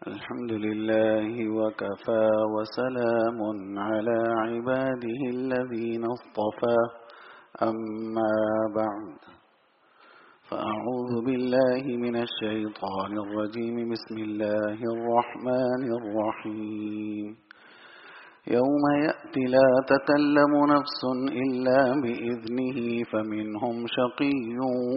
الحمد لله وكفى وسلام على عباده الذين اصطفى أما بعد فأعوذ بالله من الشيطان الرجيم بسم الله الرحمن الرحيم يوم يأتي لا تكلم نفس إلا بإذنه فمنهم شقي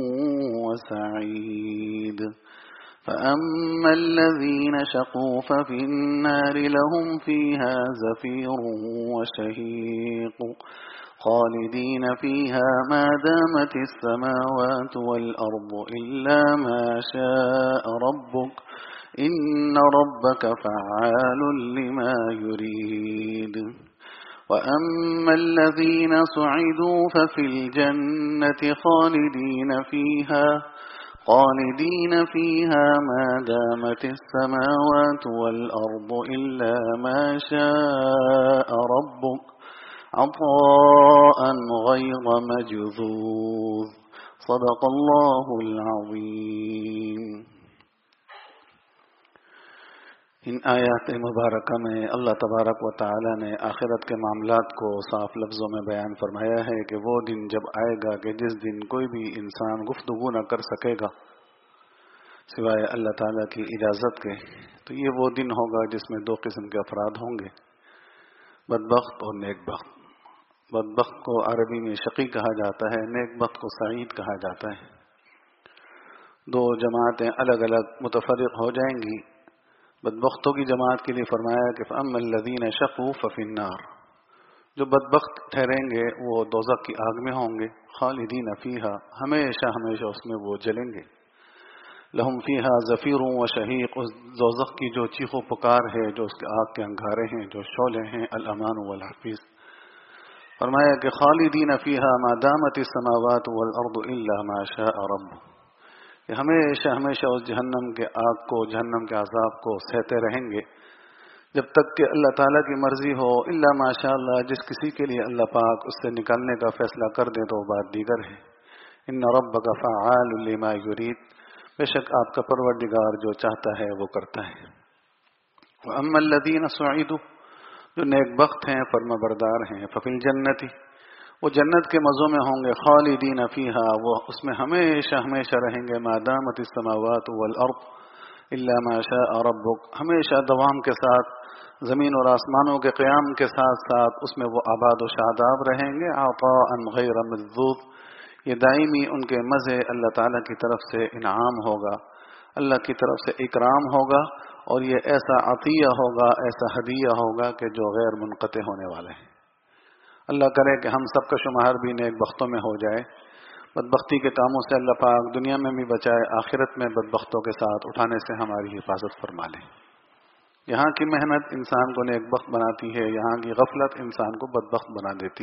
وسعيد فأما الذين شقوا ففي النار لهم فيها زفير وشهيق خالدين فيها ما دامت السماوات والأرض إلا ما شاء ربك إن ربك فعال لما يريد وأما الذين سعدوا ففي الجنة خالدين فيها ما دامت السماوات والأرض إلا ما شاء ربك عطاء غير مجذوذ صدق الله العظيم. ان آیات مبارکہ میں اللہ تبارک و تعالی نے آخرت کے معاملات کو صاف لفظوں میں بیان فرمایا ہے کہ وہ دن جب آئے گا کہ جس دن کوئی بھی انسان گفتگو نہ کر سکے گا سوائے اللہ تعالیٰ کی اجازت کے، تو یہ وہ دن ہوگا جس میں دو قسم کے افراد ہوں گے، بدبخت اور نیک بخت. بدبخت کو عربی میں شقی کہا جاتا ہے، نیک بخت کو سعید کہا جاتا ہے. دو جماعتیں الگ الگ متفرق ہو جائیں گی. بدبختوں کی جماعت کے لیے فرمایا کہ فَأَمَّا الَّذِينَ شَقُوا فَفِي النَّارِ، جو بدبخت ٹھہریں گے وہ دوزخ کی آگ میں ہوں گے، خالدین فیہا، ہمیشہ ہمیشہ اس میں وہ جلیں گے. لہم فیہا زفیر و شہیق، اس دوزخ کی جو چیخ و پکار ہے، جو اس کے آگ کے انگارے ہیں، جو شعلے ہیں، الامان والحفیظ. فرمایا کہ خالدین فیہا ما دامت السماوات والارض الا ما شاء رب، کہ ہمیشہ ہمیشہ اس جہنم کے آگ کو، جہنم کے عذاب کو سہتے رہیں گے جب تک کہ اللہ تعالیٰ کی مرضی ہو. الا ماشاء اللہ، جس کسی کے لیے اللہ پاک اس سے نکالنے کا فیصلہ کر دے تو بات دیگر ہے. ان ربک فعال لما یرید، بے شک آپ کا پروردگار جو چاہتا ہے وہ کرتا ہے. واما الذین سعدوا، جو نیک بخت ہیں، فرما بردار ہیں، ففی الجنت، وہ جنت کے مزوں میں ہوں گے، خالدین فیہا، وہ اس میں ہمیشہ ہمیشہ رہیں گے، ما دامت السماوات والارض الا ما شاء ربک، ہمیشہ دوام کے ساتھ، زمین اور آسمانوں کے قیام کے ساتھ ساتھ اس میں وہ آباد و شاداب رہیں گے. عطاء غیر مجذوذ، یہ دائمی ان کے مزے اللہ تعالیٰ کی طرف سے انعام ہوگا، اللہ کی طرف سے اکرام ہوگا، اور یہ ایسا عطیہ ہوگا، ایسا ہدیہ ہوگا کہ جو غیر منقطع ہونے والے ہیں. اللہ کرے کہ ہم سب کا شمار بھی نیک بختوں میں ہو جائے. بدبختی کے کاموں سے اللہ پاک دنیا میں بھی بچائے، آخرت میں بدبختوں کے ساتھ اٹھانے سے ہماری حفاظت فرما لے. یہاں کی محنت انسان کو نیک بخت بناتی ہے، یہاں کی غفلت انسان کو بدبخت بنا دیتی.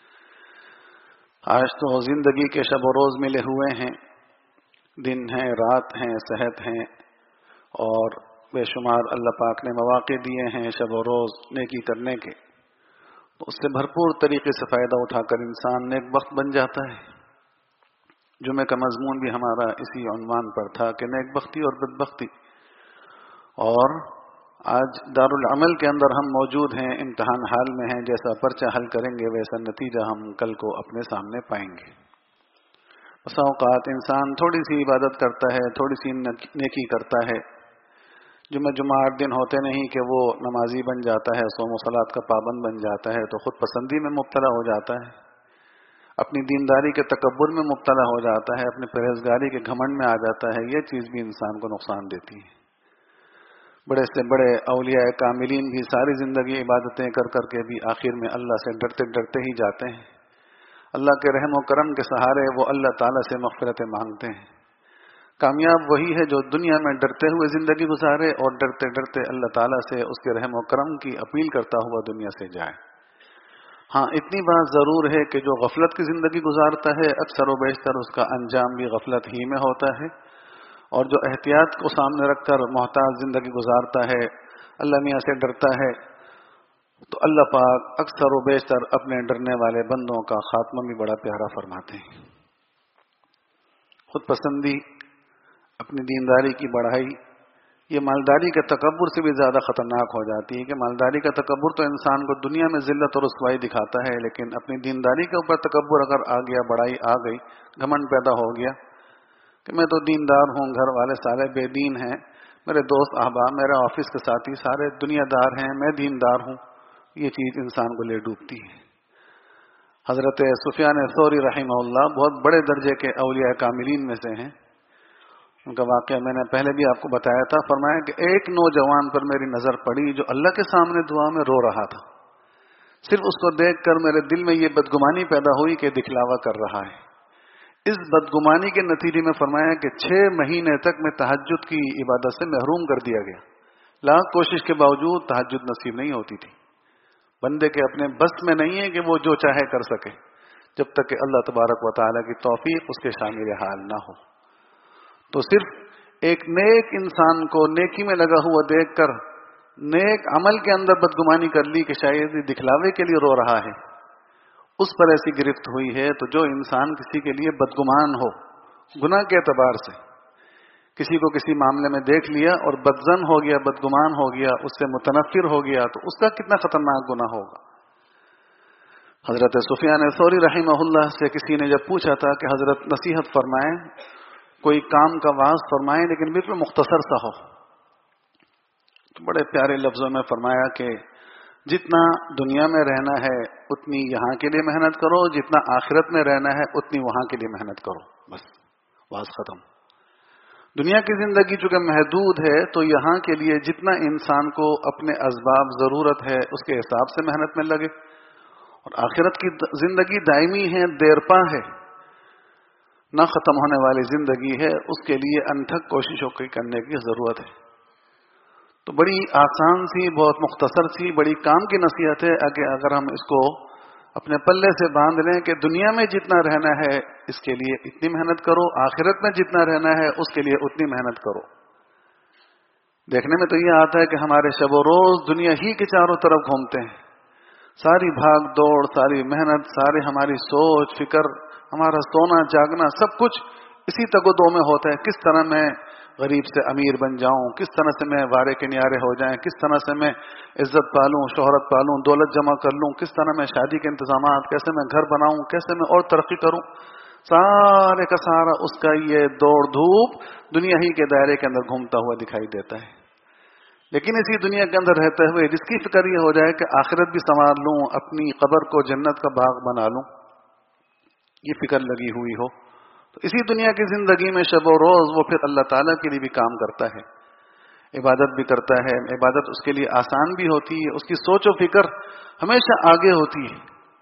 آج تو زندگی کے شب و روز ملے ہوئے ہیں، دن ہیں، رات ہیں، صحت ہیں، اور بے شمار اللہ پاک نے مواقع دیے ہیں شب و روز نیکی کرنے کے. اس سے بھرپور طریقے سے فائدہ اٹھا کر انسان نیک بخت بن جاتا ہے. جمعہ کا مضمون بھی ہمارا اسی عنوان پر تھا کہ نیک بختی اور بدبختی. اور آج دارالعمل کے اندر ہم موجود ہیں، امتحان حال میں ہیں، جیسا پرچہ حل کریں گے ویسا نتیجہ ہم کل کو اپنے سامنے پائیں گے. بسا اوقات انسان تھوڑی سی عبادت کرتا ہے، تھوڑی سی نیکی کرتا ہے، جمعہ 8 دن ہوتے نہیں کہ وہ نمازی بن جاتا ہے، صوم و صلات کا پابند بن جاتا ہے، تو خود پسندی میں مبتلا ہو جاتا ہے، اپنی دینداری کے تکبر میں مبتلا ہو جاتا ہے، اپنی پرہیزگاری کے گھمنڈ میں آ جاتا ہے. یہ چیز بھی انسان کو نقصان دیتی ہے. بڑے سے بڑے اولیاء کاملین بھی ساری زندگی عبادتیں کر کر کے بھی آخر میں اللہ سے ڈرتے ڈرتے ہی جاتے ہیں. اللہ کے رحم و کرم کے سہارے وہ اللہ تعالیٰ سے مغفرتیں مانگتے ہیں. کامیاب وہی ہے جو دنیا میں ڈرتے ہوئے زندگی گزارے اور ڈرتے ڈرتے اللہ تعالیٰ سے اس کے رحم و کرم کی اپیل کرتا ہوا دنیا سے جائے. ہاں اتنی بات ضرور ہے کہ جو غفلت کی زندگی گزارتا ہے اکثر و بیشتر اس کا انجام بھی غفلت ہی میں ہوتا ہے، اور جو احتیاط کو سامنے رکھ کر محتاط زندگی گزارتا ہے، اللہ میاں سے ڈرتا ہے، تو اللہ پاک اکثر و بیشتر اپنے ڈرنے والے بندوں کا خاتمہ بھی بڑا پیارا فرماتے ہیں. خود پسندی، اپنی دینداری کی بڑھائی، یہ مالداری کے تکبر سے بھی زیادہ خطرناک ہو جاتی ہے کہ مالداری کا تکبر تو انسان کو دنیا میں ذلت اور رسوائی دکھاتا ہے، لیکن اپنی دینداری کے اوپر تکبر اگر آ گیا، بڑائی آ گئی، گھمنڈ پیدا ہو گیا کہ میں تو دیندار ہوں، گھر والے سارے بے دین ہیں، میرے دوست احباب، میرے آفس کے ساتھی سارے دنیا دار ہیں، میں دیندار ہوں، یہ چیز انسان کو لے ڈوبتی ہے۔ حضرت سفیان ثوری رحمہ اللہ بہت بڑے درجے کے اولیاء کاملین میں سے ہیں۔ ان کا واقعہ میں نے پہلے بھی آپ کو بتایا تھا۔ فرمایا کہ ایک نوجوان پر میری نظر پڑی جو اللہ کے سامنے دعا میں رو رہا تھا، صرف اس کو دیکھ کر میرے دل میں یہ بدگمانی پیدا ہوئی کہ دکھلاوا کر رہا ہے۔ اس بدگمانی کے نتیجے میں فرمایا کہ 6 مہینے تک میں تہجد کی عبادت سے محروم کر دیا گیا، لاکھ کوشش کے باوجود تہجد نصیب نہیں ہوتی تھی۔ بندے کے اپنے بس میں نہیں ہے کہ وہ جو چاہے کر سکے جب تک کہ اللہ تبارک و تعالیٰ کی توفیق اس کے شامل حال نہ ہو۔ تو صرف ایک نیک انسان کو نیکی میں لگا ہوا دیکھ کر نیک عمل کے اندر بدگمانی کر لی کہ شاید یہ دکھلاوے کے لیے رو رہا ہے، اس پر ایسی گرفت ہوئی ہے۔ تو جو انسان کسی کے لیے بدگمان ہو، گناہ کے اعتبار سے کسی کو کسی معاملے میں دیکھ لیا اور بدظن ہو گیا، بدگمان ہو گیا، اس سے متنفر ہو گیا، تو اس کا کتنا خطرناک گناہ ہوگا۔ حضرت سفیان ثوری رحمہ اللہ سے کسی نے جب پوچھا تھا کہ حضرت نصیحت فرمائیں، کوئی کام کا واعظ فرمائیں لیکن بالکل مختصر سا ہو، تو بڑے پیارے لفظوں میں فرمایا کہ جتنا دنیا میں رہنا ہے اتنی یہاں کے لیے محنت کرو، جتنا آخرت میں رہنا ہے اتنی وہاں کے لیے محنت کرو، بس واعظ ختم۔ دنیا کی زندگی چونکہ محدود ہے تو یہاں کے لیے جتنا انسان کو اپنے اسباب ضرورت ہے اس کے حساب سے محنت میں لگے، اور آخرت کی زندگی دائمی ہے، دیرپا ہے، نہ ختم ہونے والی زندگی ہے، اس کے لیے انتھک کوششوں کی کرنے کی ضرورت ہے۔ تو بڑی آسان سی، بہت مختصر سی، بڑی کام کی نصیحت ہے اگر ہم اس کو اپنے پلے سے باندھ لیں کہ دنیا میں جتنا رہنا ہے اس کے لیے اتنی محنت کرو، آخرت میں جتنا رہنا ہے اس کے لیے اتنی محنت کرو۔ دیکھنے میں تو یہ آتا ہے کہ ہمارے شب و روز دنیا ہی کے چاروں طرف گھومتے ہیں، ساری بھاگ دوڑ، ساری محنت، ساری ہماری سوچ فکر، ہمارا سونا جاگنا سب کچھ اسی تگ و دو میں ہوتا ہے، کس طرح میں غریب سے امیر بن جاؤں، کس طرح سے میں وارے کے نیارے ہو جائیں، کس طرح سے میں عزت پالوں، شہرت پالوں، دولت جمع کر لوں، کس طرح میں شادی کے انتظامات، کیسے میں گھر بناؤں، کیسے میں اور ترقی کروں، سارے کا سارا اس کا یہ دوڑ دھوپ دنیا ہی کے دائرے کے اندر گھومتا ہوا دکھائی دیتا ہے۔ لیکن اسی دنیا کے اندر رہتے ہوئے جس کی فکر یہ ہو جائے کہ آخرت بھی سنوار لوں، اپنی قبر کو جنت کا باغ بنا لوں، یہ فکر لگی ہوئی ہو، تو اسی دنیا کی زندگی میں شب و روز وہ پھر اللہ تعالیٰ کے لیے بھی کام کرتا ہے، عبادت بھی کرتا ہے، عبادت اس کے لیے آسان بھی ہوتی ہے، اس کی سوچ و فکر ہمیشہ آگے ہوتی ہے،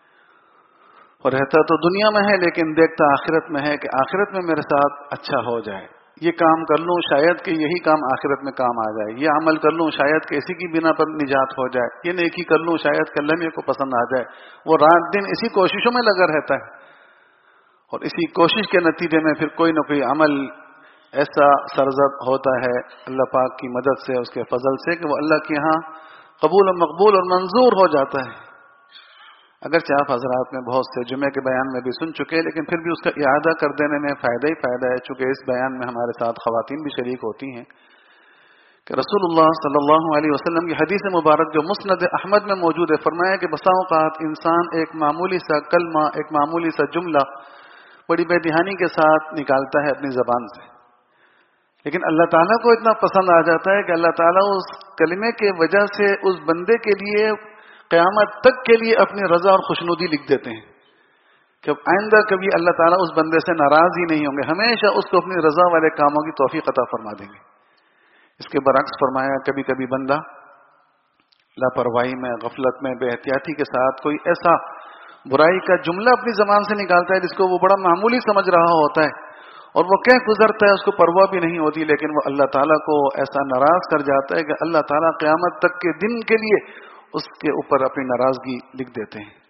اور رہتا تو دنیا میں ہے لیکن دیکھتا آخرت میں ہے کہ آخرت میں میرے ساتھ اچھا ہو جائے، یہ کام کر لوں شاید کہ یہی کام آخرت میں کام آ جائے، یہ عمل کر لوں شاید کہ اسی کی بنا پر نجات ہو جائے، یہ نیکی کر لوں شاید کہ اللہ میرے کو پسند آ جائے۔ وہ رات دن اسی کوششوں میں لگا رہتا ہے، اور اسی کوشش کے نتیجے میں پھر کوئی نہ کوئی عمل ایسا سرزد ہوتا ہے اللہ پاک کی مدد سے، اس کے فضل سے، کہ وہ اللہ کے ہاں قبول و مقبول اور منظور ہو جاتا ہے۔ اگرچہ آپ حضرات میں بہت سے جمعے کے بیان میں بھی سن چکے، لیکن پھر بھی اس کا اعادہ کر دینے میں فائدہ ہی فائدہ ہے، چونکہ اس بیان میں ہمارے ساتھ خواتین بھی شریک ہوتی ہیں، کہ رسول اللہ صلی اللہ علیہ وسلم کی حدیث مبارک جو مسند احمد میں موجود ہے، فرمایا کہ بسا اوقات انسان ایک معمولی سا کلمہ، ایک معمولی سا جملہ بڑی بے دہانی کے ساتھ نکالتا ہے اپنی زبان سے، لیکن اللہ تعالیٰ کو اتنا پسند آ جاتا ہے کہ اللہ تعالیٰ اس کلمے کے وجہ سے اس بندے کے لیے قیامت تک کے لیے اپنی رضا اور خوشنودی لکھ دیتے ہیں، کہ آئندہ کبھی اللہ تعالیٰ اس بندے سے ناراض ہی نہیں ہوں گے، ہمیشہ اس کو اپنی رضا والے کاموں کی توفیق عطا فرما دیں گے۔ اس کے برعکس فرمایا کبھی کبھی بندہ لاپرواہی میں، غفلت میں، بے احتیاطی کے ساتھ کوئی ایسا برائی کا جملہ اپنی زبان سے نکالتا ہے جس کو وہ بڑا معمولی سمجھ رہا ہوتا ہے، اور وہ کہہ گزرتا ہے، اس کو پرواہ بھی نہیں ہوتی، لیکن وہ اللہ تعالیٰ کو ایسا ناراض کر جاتا ہے کہ اللہ تعالیٰ قیامت تک کے دن کے لیے اس کے اوپر اپنی ناراضگی لکھ دیتے ہیں۔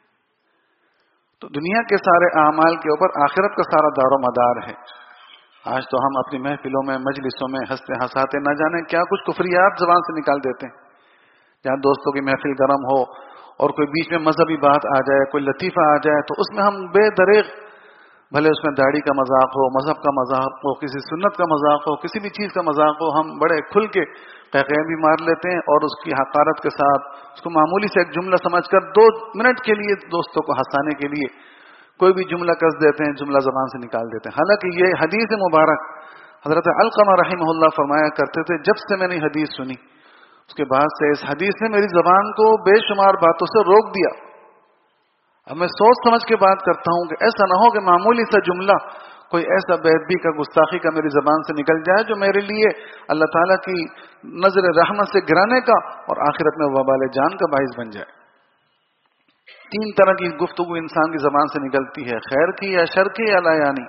تو دنیا کے سارے اعمال کے اوپر آخرت کا سارا دار و مدار ہے۔ آج تو ہم اپنی محفلوں میں، مجلسوں میں ہنستے ہنساتے نہ جانے کیا کچھ کفریات زبان سے نکال دیتے ہیں، جہاں دوستوں کی محفل گرم ہو اور کوئی بیچ میں مذہبی بات آ جائے، کوئی لطیفہ آ جائے، تو اس میں ہم بے دریغ بھلے اس میں داڑھی کا مذاق ہو، مذہب کا مذاق ہو، کسی سنت کا مذاق ہو، کسی بھی چیز کا مذاق ہو، ہم بڑے کھل کے قہقہے بھی مار لیتے ہیں اور اس کی حقارت کے ساتھ اس کو معمولی سے ایک جملہ سمجھ کر 2 منٹ کے لیے دوستوں کو ہنسانے کے لیے کوئی بھی جملہ کس دیتے ہیں، جملہ زبان سے نکال دیتے ہیں. حالانکہ یہ حدیث مبارک حضرت علقمہ رحمہ اللہ فرمایا کرتے تھے، جب سے میں نے حدیث سنی اس کے بعد سے اس حدیث نے میری زبان کو بے شمار باتوں سے روک دیا. اب میں سوچ سمجھ کے بات کرتا ہوں کہ ایسا نہ ہو کہ معمولی سا جملہ کوئی ایسا بے ادبی کا، گستاخی کا میری زبان سے نکل جائے جو میرے لیے اللہ تعالیٰ کی نظر رحمت سے گرانے کا اور آخرت میں وبال جان کا باعث بن جائے. 3 طرح کی گفتگو انسان کی زبان سے نکلتی ہے، خیر کی یا شر کی یا لا یعنی.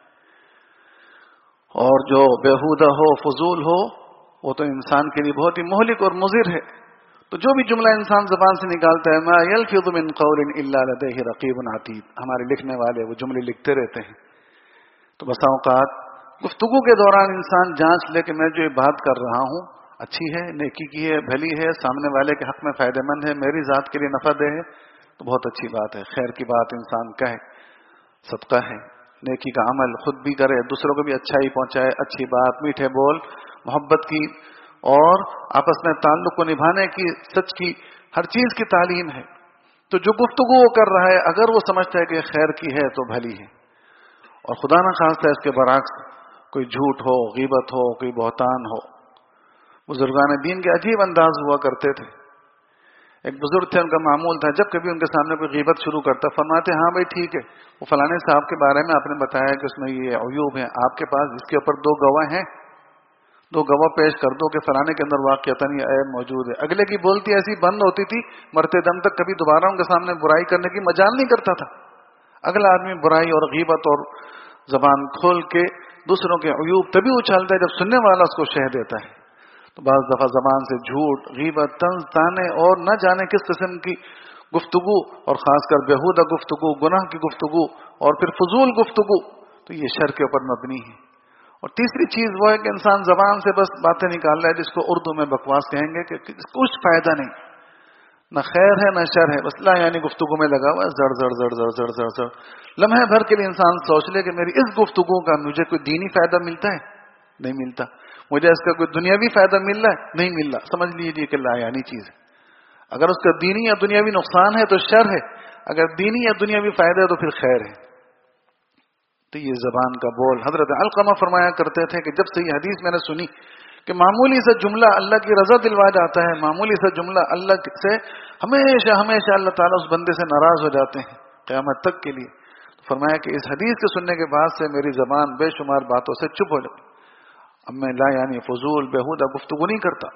اور جو بیہودہ ہو، فضول ہو، وہ تو انسان کے لیے بہت ہی مہلک اور مضر ہے. تو جو بھی جملہ انسان زبان سے نکالتا ہے، ما یلفظ من قول الا لدیہ رقیب عتید، ہمارے لکھنے والے وہ جملے لکھتے رہتے ہیں. تو بسا اوقات گفتگو کے دوران انسان جانچ لے کہ میں جو یہ بات کر رہا ہوں اچھی ہے، نیکی کی ہے، بھلی ہے، سامنے والے کے حق میں فائدہ مند ہے، میری ذات کے لیے نفع دہ ہے، تو بہت اچھی بات ہے. خیر کی بات انسان کہے، صدقہ ہے، نیکی کا عمل خود بھی کرے، دوسروں کو بھی اچھائی پہنچائے، اچھی بات، میٹھے بول، محبت کی اور آپس میں تعلق کو نبھانے کی، سچ کی، ہر چیز کی تعلیم ہے. تو جو گفتگو وہ کر رہا ہے اگر وہ سمجھتا ہے کہ خیر کی ہے تو بھلی ہے، اور خدا نہ خواستہ اس کے برعکس کوئی جھوٹ ہو، غیبت ہو، کوئی بہتان ہو. بزرگان دین کے عجیب انداز ہوا کرتے تھے. ایک بزرگ تھے، ان کا معمول تھا جب کبھی ان کے سامنے کوئی غیبت شروع کرتا فرماتے ہاں بھائی ٹھیک ہے، وہ فلانے صاحب کے بارے میں آپ نے بتایا کہ اس میں یہ عیوب ہیں، آپ کے پاس اس کے اوپر 2 گواہ ہیں، 2 گواہ پیش کر دو کہ فلانے کے اندر واقعتاً یہ عیب موجود ہے. اگلے کی بولتی ایسی بند ہوتی تھی، مرتے دم تک کبھی دوبارہ ان کے سامنے برائی کرنے کی مجال نہیں کرتا تھا. اگلا آدمی برائی اور غیبت اور زبان کھول کے دوسروں کے عیوب تبھی اچھالتا ہے جب سننے والا اس کو شہ دیتا ہے. تو بعض دفعہ زبان سے جھوٹ، غیبت، طنز، تانے اور نہ جانے کس قسم کی گفتگو، اور خاص کر بیہودہ گفتگو، گناہ کی گفتگو اور پھر فضول گفتگو، تو یہ شر کے اوپر مبنی ہے. اور تیسری چیز وہ ہے کہ انسان زبان سے بس باتیں نکال رہا ہے جس کو اردو میں بکواس کہیں گے کہ کچھ فائدہ نہیں، نہ خیر ہے نہ شر ہے، بس لا یعنی گفتگو میں لگا ہوا ہے، زڑ زڑ زڑ زڑ زڑ زڑ زڑ. لمحے بھر کے لیے انسان سوچ لے کہ میری اس گفتگو کا مجھے کوئی دینی فائدہ ملتا ہے؟ نہیں ملتا. مجھے اس کا کوئی دنیاوی فائدہ مل رہا ہے؟ نہیں مل رہا. سمجھ لیجیے کہ لا یعنی چیز ہے. اگر اس کا دینی یا دنیاوی نقصان ہے تو شر ہے، اگر دینی یا دنیاوی فائدہ ہے تو پھر خیر ہے. تو یہ زبان کا بول. حضرت علقمہ فرمایا کرتے تھے کہ جب سے یہ حدیث میں نے سنی کہ معمولی سا جملہ اللہ کی رضا دلوا جاتا ہے، معمولی سا جملہ اللہ سے ہمیشہ ہمیشہ اللہ تعالیٰ اس بندے سے ناراض ہو جاتے ہیں قیامت تک کے لیے. تو فرمایا کہ اس حدیث کے سننے کے بعد سے میری زبان بے شمار باتوں سے چپ ہو جاتی. اب میں لا یعنی فضول بیہودہ گفتگو نہیں کرتا.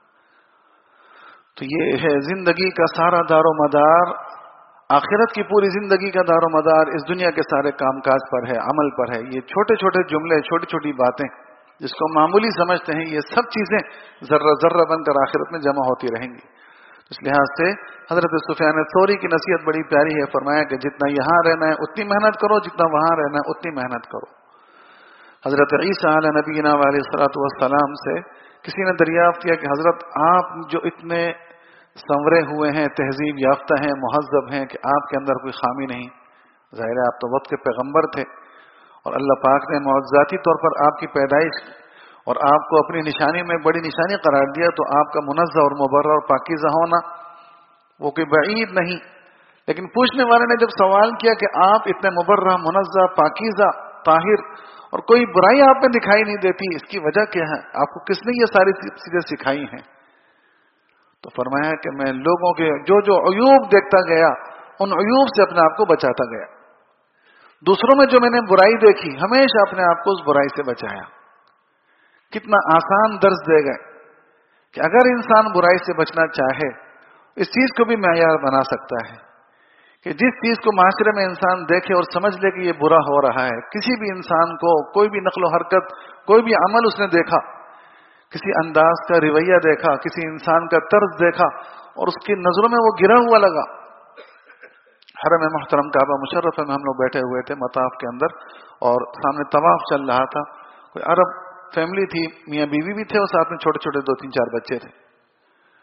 تو یہ ہے زندگی کا سارا دار و مدار، آخرت کی پوری زندگی کا دار و مدار اس دنیا کے سارے کام کاج پر ہے، عمل پر ہے. یہ چھوٹے چھوٹے جملے، چھوٹی چھوٹی باتیں جس کو معمولی سمجھتے ہیں، یہ سب چیزیں ذرہ ذرہ بن کر آخرت میں جمع ہوتی رہیں گی. اس لحاظ سے حضرت سفیان ثوری کی نصیحت بڑی پیاری ہے. فرمایا کہ جتنا یہاں رہنا ہے اتنی محنت کرو، جتنا وہاں رہنا ہے اتنی محنت کرو. حضرت عیسیٰ علیہ نبینا علیہ الصلوۃ والسلام سے کسی نے دریافت کیا کہ حضرت آپ جو اتنے سنورے ہوئے ہیں، تہذیب یافتہ ہیں، مہذب ہیں، کہ آپ کے اندر کوئی خامی نہیں. ظاہر ہے آپ تو وقت کے پیغمبر تھے اور اللہ پاک نے معجزاتی طور پر آپ کی پیدائش اور آپ کو اپنی نشانی میں بڑی نشانی قرار دیا، تو آپ کا منزہ اور مبرر اور پاکیزہ ہونا وہ کوئی بعید نہیں. لیکن پوچھنے والے نے جب سوال کیا کہ آپ اتنے مبرر، منزہ، پاکیزہ، طاہر اور کوئی برائی آپ میں دکھائی نہیں دیتی، اس کی وجہ کیا ہے؟ آپ کو کس نے یہ ساری چیزیں سکھائی ہیں؟ تو فرمایا کہ میں لوگوں کے جو جو عیوب دیکھتا گیا ان عیوب سے اپنے آپ کو بچاتا گیا. دوسروں میں جو میں نے برائی دیکھی ہمیشہ اپنے آپ کو اس برائی سے بچایا. کتنا آسان درس دے گئے کہ اگر انسان برائی سے بچنا چاہے اس چیز کو بھی معیار بنا سکتا ہے کہ جس چیز کو معاشرے میں انسان دیکھے اور سمجھ لے کہ یہ برا ہو رہا ہے، کسی بھی انسان کو کوئی بھی نقل و حرکت، کوئی بھی عمل اس نے دیکھا، کسی انداز کا رویہ دیکھا، کسی انسان کا طرز دیکھا اور اس کی نظروں میں وہ گرا ہوا لگا. حرم محترم کعبہ مشرف میں ہم لوگ بیٹھے ہوئے تھے مطاف کے اندر اور سامنے طواف چل رہا تھا. کوئی عرب فیملی تھی، میاں بیوی بھی تھے اور ساتھ میں چھوٹے چھوٹے 2-3-4 بچے تھے.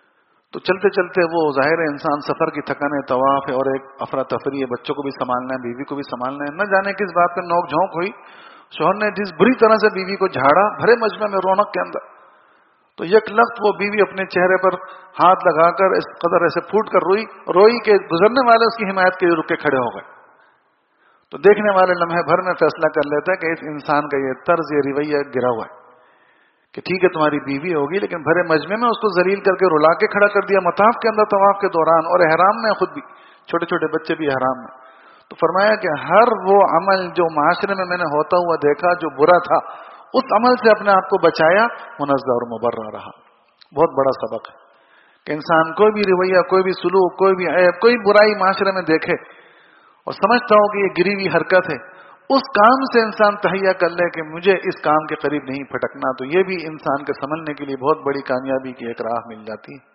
تو چلتے چلتے وہ ظاہر ہے انسان سفر کی تھکن ہے، طواف ہے اور ایک افراتفری ہے، بچوں کو بھی سنبھالنا ہے، بیوی کو بھی سنبھالنا ہے، نہ جانے کس بات پہ نوک جھونک ہوئی، شوہر نے جس بری طرح سے بیوی کو جھاڑا بھرے مجمع میں رونق کے اندر، تو یک لخت وہ بیوی اپنے چہرے پر ہاتھ لگا کر اس قدر ایسے پھوٹ کر روئی کہ گزرنے والے اس کی حمایت کے لیے رک کے کھڑے ہو گئے. تو دیکھنے والے لمحے بھر میں فیصلہ کر لیتا ہے کہ اس انسان کا یہ طرز، یہ رویہ گرا ہوا ہے کہ ٹھیک ہے تمہاری بیوی ہوگی، لیکن بھرے مجمع میں اس کو ذلیل کر کے رلا کے کھڑا کر دیا مطاف کے اندر طواف کے دوران، اور احرام میں خود بھی، چھوٹے چھوٹے بچے بھی احرام میں. تو فرمایا کہ ہر وہ عمل جو معاشرے میں نے ہوتا ہوا دیکھا جو برا تھا، اس عمل سے اپنے آپ کو بچایا، منزہ اور مبرہ رہا. بہت بڑا سبق ہے کہ انسان کوئی بھی رویہ، کوئی بھی سلوک، کوئی بھی عیب، کوئی برائی معاشرے میں دیکھے اور سمجھتا ہو کہ یہ گری ہوئی حرکت ہے، اس کام سے انسان تہیہ کر لے کہ مجھے اس کام کے قریب نہیں پھٹکنا، تو یہ بھی انسان کے سمجھنے کے لیے بہت بڑی کامیابی کی ایک راہ مل جاتی ہے.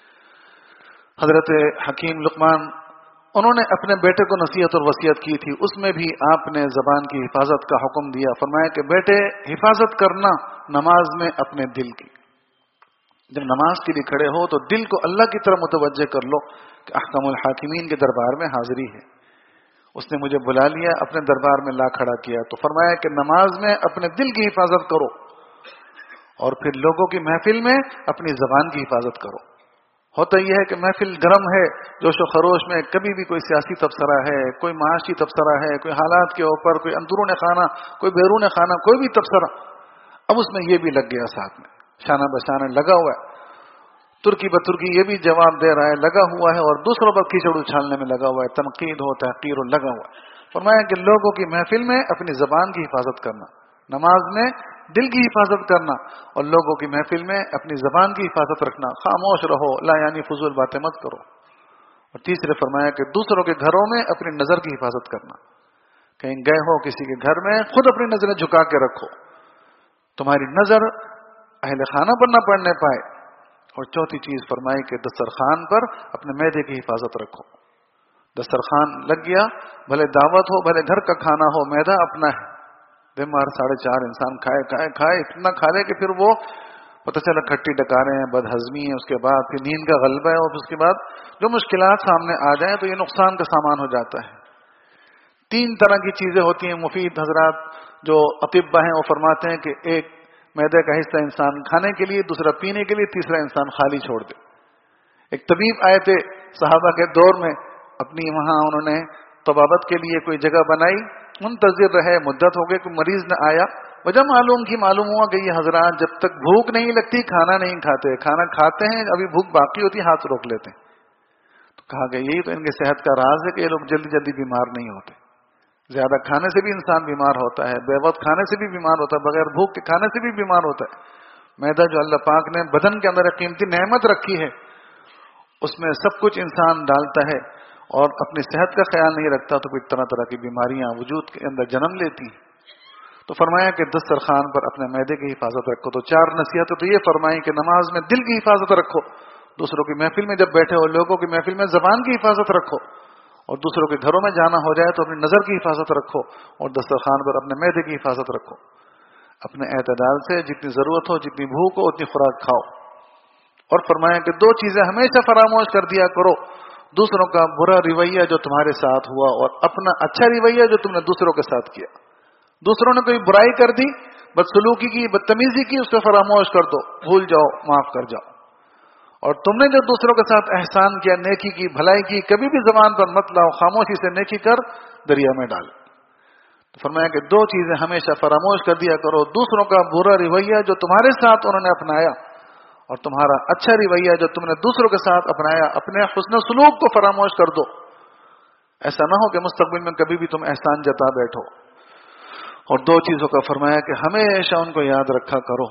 حضرت حکیم لقمان انہوں نے اپنے بیٹے کو نصیحت اور وصیت کی تھی، اس میں بھی آپ نے زبان کی حفاظت کا حکم دیا. فرمایا کہ بیٹے حفاظت کرنا نماز میں اپنے دل کی، جب نماز کے لیے کھڑے ہو تو دل کو اللہ کی طرف متوجہ کر لو کہ احکم الحاکمین کے دربار میں حاضری ہے، اس نے مجھے بلا لیا، اپنے دربار میں لا کھڑا کیا. تو فرمایا کہ نماز میں اپنے دل کی حفاظت کرو اور پھر لوگوں کی محفل میں اپنی زبان کی حفاظت کرو. ہوتا یہ ہے کہ محفل گرم ہے، جوش و خروش میں کبھی بھی کوئی سیاسی تبصرہ ہے، کوئی معاشی تبصرہ ہے، کوئی حالات کے اوپر، کوئی اندرون خانہ، کوئی بیرون خانہ، کوئی بھی تبصرہ. اب اس میں یہ بھی لگ گیا ساتھ میں، شانہ بشانہ لگا ہوا ہے، ترکی بترکی یہ بھی جواب دے رہا ہے، لگا ہوا ہے، اور دوسروں پر کیچڑ اچھالنے میں لگا ہوا ہے، تنقید ہو، تحقیر ہو، لگا ہوا ہے. فرمایا کہ لوگوں کی محفل میں اپنی زبان کی حفاظت کرنا، نماز میں دل کی حفاظت کرنا، اور لوگوں کی محفل میں اپنی زبان کی حفاظت رکھنا، خاموش رہو، لا یعنی فضول باتیں مت کرو. اور تیسرے فرمایا کہ دوسروں کے گھروں میں اپنی نظر کی حفاظت کرنا، کہیں گئے ہو کسی کے گھر میں خود اپنی نظریں جھکا کے رکھو، تمہاری نظر اہل خانہ پر نہ پڑنے پائے. اور چوتھی چیز فرمائی کہ دسترخوان پر اپنے معدے کی حفاظت رکھو. دسترخوان لگ گیا، بھلے دعوت ہو، بھلے گھر کا کھانا ہو، معدہ اپنا ہے، دن بھر 4.5 انسان کھائے اتنا کھا لے کہ پھر وہ پتہ چلا کھٹی ڈکاریں ہیں، بد ہضمی ہے، اس کے بعد پھر نیند کا غلبہ ہے، اور اس کے بعد جو مشکلات سامنے آ جائیں تو یہ نقصان کا سامان ہو جاتا ہے. 3 طرح کی چیزیں ہوتی ہیں. مفید حضرات جو اطباء ہیں وہ فرماتے ہیں کہ ایک معدے کا حصہ انسان کھانے کے لیے، دوسرا پینے کے لیے، تیسرا انسان خالی چھوڑ دے. ایک طبیب آئے تھے صحابہ کے دور میں، اپنی وہاں انہوں نے طبابت کے لیے کوئی جگہ بنائی، منتظر رہے، مدت ہو گئی، کوئی مریض نہ آیا. وجہ معلوم ہوا کہ یہ حضرات جب تک بھوک نہیں لگتی کھانا نہیں کھاتے، کھانا کھاتے ہیں ابھی بھوک باقی ہوتی ہاتھ روک لیتے ہیں. تو کہا کہ یہی تو ان کے صحت کا راز ہے کہ یہ لوگ جلدی جلدی بیمار نہیں ہوتے. زیادہ کھانے سے بھی انسان بیمار ہوتا ہے، بے وقت کھانے سے بھی بیمار ہوتا ہے، بغیر بھوک کے کھانے سے بھی بیمار ہوتا ہے. معدہ جو اللہ پاک نے بدن کے اندر ایک قیمتی نعمت رکھی ہے، اس میں سب کچھ انسان ڈالتا ہے اور اپنی صحت کا خیال نہیں رکھتا تو پھر طرح طرح کی بیماریاں وجود کے اندر جنم لیتی ہیں. تو فرمایا کہ دسترخوان پر اپنے معدے کی حفاظت رکھو. تو 4 نصیحتیں تو یہ فرمائی کہ نماز میں دل کی حفاظت رکھو، دوسروں کی محفل میں جب بیٹھے ہو، لوگوں کی محفل میں زبان کی حفاظت رکھو، اور دوسروں کے گھروں میں جانا ہو جائے تو اپنی نظر کی حفاظت رکھو، اور دسترخوان پر اپنے معدے کی حفاظت رکھو. اپنے اعتدال سے جتنی ضرورت ہو، جتنی بھوک ہو اتنی خوراک کھاؤ. اور فرمایا کہ 2 چیزیں ہمیشہ فراموش کر دیا کرو، دوسروں کا برا رویہ جو تمہارے ساتھ ہوا اور اپنا اچھا رویہ جو تم نے دوسروں کے ساتھ کیا. دوسروں نے کوئی برائی کر دی، بدسلوکی کی، بدتمیزی کی، اس کو فراموش کر دو، بھول جاؤ، معاف کر جاؤ. اور تم نے جو دوسروں کے ساتھ احسان کیا، نیکی کی، بھلائی کی، کبھی بھی زبان پر مت لاؤ، خاموشی سے نیکی کر دریا میں ڈال. تو فرمایا کہ 2 چیزیں ہمیشہ فراموش کر دیا کرو، دوسروں کا برا رویہ جو تمہارے ساتھ انہوں نے اپنایا، اور تمہارا اچھا رویہ جو تم نے دوسروں کے ساتھ اپنایا. اپنے حسن سلوک کو فراموش کر دو. ایسا نہ ہو کہ مستقبل میں کبھی بھی تم احسان جتا بیٹھو. اور 2 چیزوں کا فرمایا کہ ہمیشہ ان کو یاد رکھا کرو،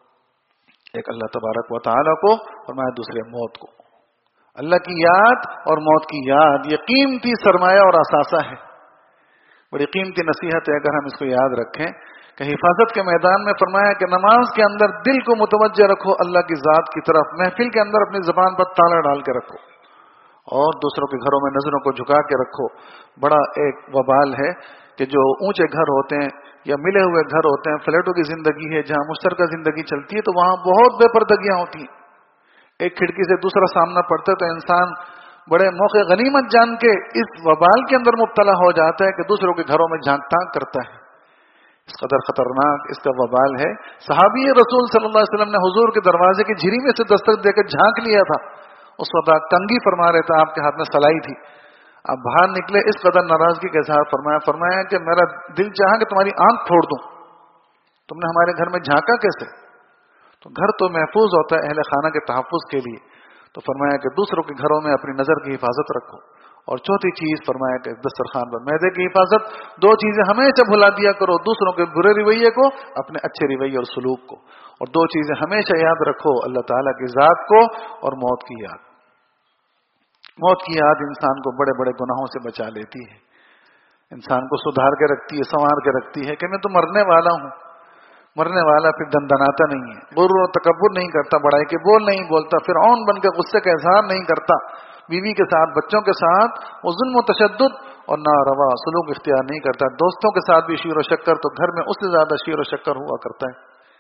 ایک اللہ تبارک و تعالیٰ کو، فرمایا دوسرے موت کو. اللہ کی یاد اور موت کی یاد یہ قیمتی سرمایہ اور اثاثہ ہے، بڑی قیمتی نصیحت ہے اگر ہم اس کو یاد رکھیں. کہ حفاظت کے میدان میں فرمایا کہ نماز کے اندر دل کو متوجہ رکھو اللہ کی ذات کی طرف، محفل کے اندر اپنی زبان پر تالا ڈال کے رکھو، اور دوسروں کے گھروں میں نظروں کو جھکا کے رکھو. بڑا ایک وبال ہے کہ جو اونچے گھر ہوتے ہیں یا ملے ہوئے گھر ہوتے ہیں، فلیٹوں کی زندگی ہے جہاں مشترکہ زندگی چلتی ہے، تو وہاں بہت بے پردگیاں ہوتی ہیں. ایک کھڑکی سے دوسرا سامنا پڑتا ہے تو انسان بڑے موقع غنیمت جان کے اس وبال کے اندر مبتلا ہو جاتا ہے کہ دوسروں کے گھروں میں جھانک ٹانک کرتا ہے. اس قدر خطرناک اس کا وبال ہے. صحابی رسول صلی اللہ علیہ وسلم نے حضور کے دروازے کی جھری میں سے دستک دے کر جھانک لیا تھا. اس وقت آپ کنگھی فرما رہے تھے, آپ کے ہاتھ میں سلائی تھی. آپ باہر نکلے, اس قدر ناراضگی کے ساتھ فرمایا کہ میرا دل چاہا کہ تمہاری آنکھ پھوڑ دوں, تم نے ہمارے گھر میں جھانکا کیسے؟ تو گھر تو محفوظ ہوتا ہے اہل خانہ کے تحفظ کے لیے, تو فرمایا کہ دوسروں کے گھروں میں اپنی نظر کی حفاظت رکھو. اور چوتھی چیز فرمایا کہ دسترخوان پر معدے کی حفاظت. دو چیزیں ہمیشہ بھلا دیا کرو, دوسروں کے برے رویے کو, اپنے اچھے رویے اور سلوک کو. اور دو چیزیں ہمیشہ یاد رکھو, اللہ تعالیٰ کی ذات کو اور موت کی یاد. موت کی یاد انسان کو بڑے بڑے گناہوں سے بچا لیتی ہے, انسان کو سدھار کے رکھتی ہے, سنوار کے رکھتی ہے کہ میں تو مرنے والا ہوں. مرنے والا پھر دندناتا نہیں ہے, غرور و تکبر نہیں کرتا, بڑائی کے بول نہیں بولتا, فرعون بن کے غصے کا اظہار نہیں کرتا, بیوی کے ساتھ بچوں کے ساتھ وہ ظلم و تشدد اور ناروا سلوک اختیار نہیں کرتا. دوستوں کے ساتھ بھی شیر و شکر, تو گھر میں اس سے زیادہ شیر و شکر ہوا کرتا ہے.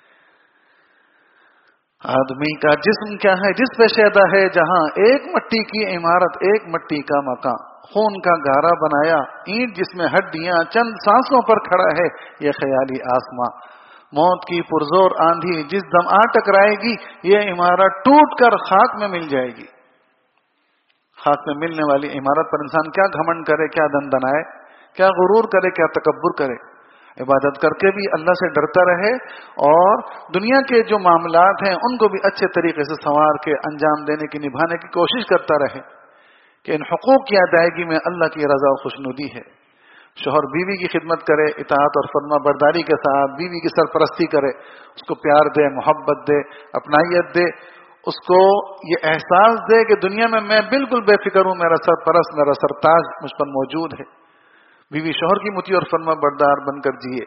آدمی کا جسم کیا ہے؟ جس پہ شیدا ہے جہاں, ایک مٹی کی عمارت ایک مٹی کا مکان, خون کا گارا بنایا, اینٹ جس میں ہڈیاں, چند سانسوں پر کھڑا ہے یہ خیالی آسماں. موت کی پرزور آندھی جس دم آ ٹکرائے گی یہ عمارت ٹوٹ کر خاک میں مل جائے گی. خاک میں ملنے والی عمارت پر انسان کیا گھمنڈ کرے, کیا دندنائے, کیا غرور کرے, کیا تکبر کرے. عبادت کر کے بھی اللہ سے ڈرتا رہے اور دنیا کے جو معاملات ہیں ان کو بھی اچھے طریقے سے سنوار کے انجام دینے کی, نبھانے کی کوشش کرتا رہے کہ ان حقوق کی ادائیگی میں اللہ کی رضا و خوشنودی ہے. شوہر بیوی کی خدمت کرے, اطاعت اور فرما برداری کے ساتھ بیوی کی سرپرستی کرے, اس کو پیار دے, محبت دے, اپنائیت دے, اس کو یہ احساس دے کہ دنیا میں بالکل بے فکر ہوں, میرا سرپرست, میرا سرتاج مجھ پر موجود ہے. بیوی شوہر کی مطیع اور فرما بردار بن کر جیے.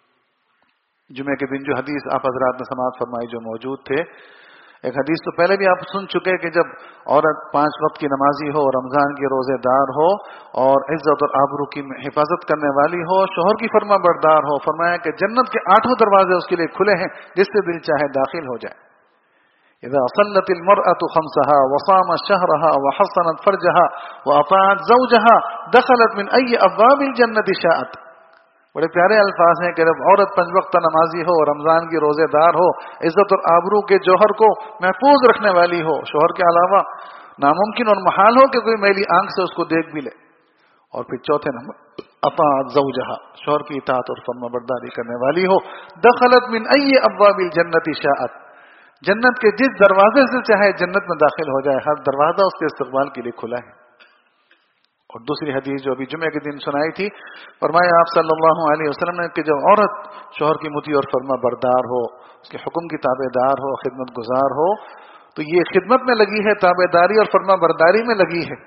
جمعے کے دن جو حدیث آپ حضرات نے سماعت فرمائی جو موجود تھے, ایک حدیث تو پہلے بھی آپ سن چکے کہ جب عورت 5 وقت کی نمازی ہو, رمضان کی روزے دار ہو اور عزت اور آبرو کی حفاظت کرنے والی ہو, شوہر کی فرما بردار ہو, فرمایا کہ جنت کے 8 دروازے اس کے لیے کھلے ہیں, جس سے دل چاہے داخل ہو جائے. اذا صلت المرأة خمسها وصامت شهرها وحصنت فرجها واطاعت زوجها دخلت من اي ابواب الجنة شاءت. بڑے پیارے الفاظ ہیں کہ جب عورت 5 وقت نمازی ہو, رمضان کی روزے دار ہو, عزت اور آبرو کے جوہر کو محفوظ رکھنے والی ہو, شوہر کے علاوہ ناممکن اور محال ہو کہ کوئی میلی آنکھ سے اس کو دیکھ بھی لے. اور پھر چوتھے نمبر اطاعت زوجہا, شوہر کی اطاعت اور فرما برداری کرنے والی ہو, دخلت من ای ابواب الجنت شاءت, جنت کے جس دروازے سے چاہے جنت میں داخل ہو جائے, ہر دروازہ اس کے استقبال کے لیے کھلا ہے. اور دوسری حدیث جو ابھی جمعے کے دن سنائی تھی, فرمایا آپ صلی اللہ علیہ وسلم نے کہ جب عورت شوہر کی مطیع اور فرما بردار ہو, اس کے حکم کی تابع دار ہو, خدمت گزار ہو, تو یہ خدمت میں لگی ہے, تابع داری اور فرما برداری میں لگی ہے.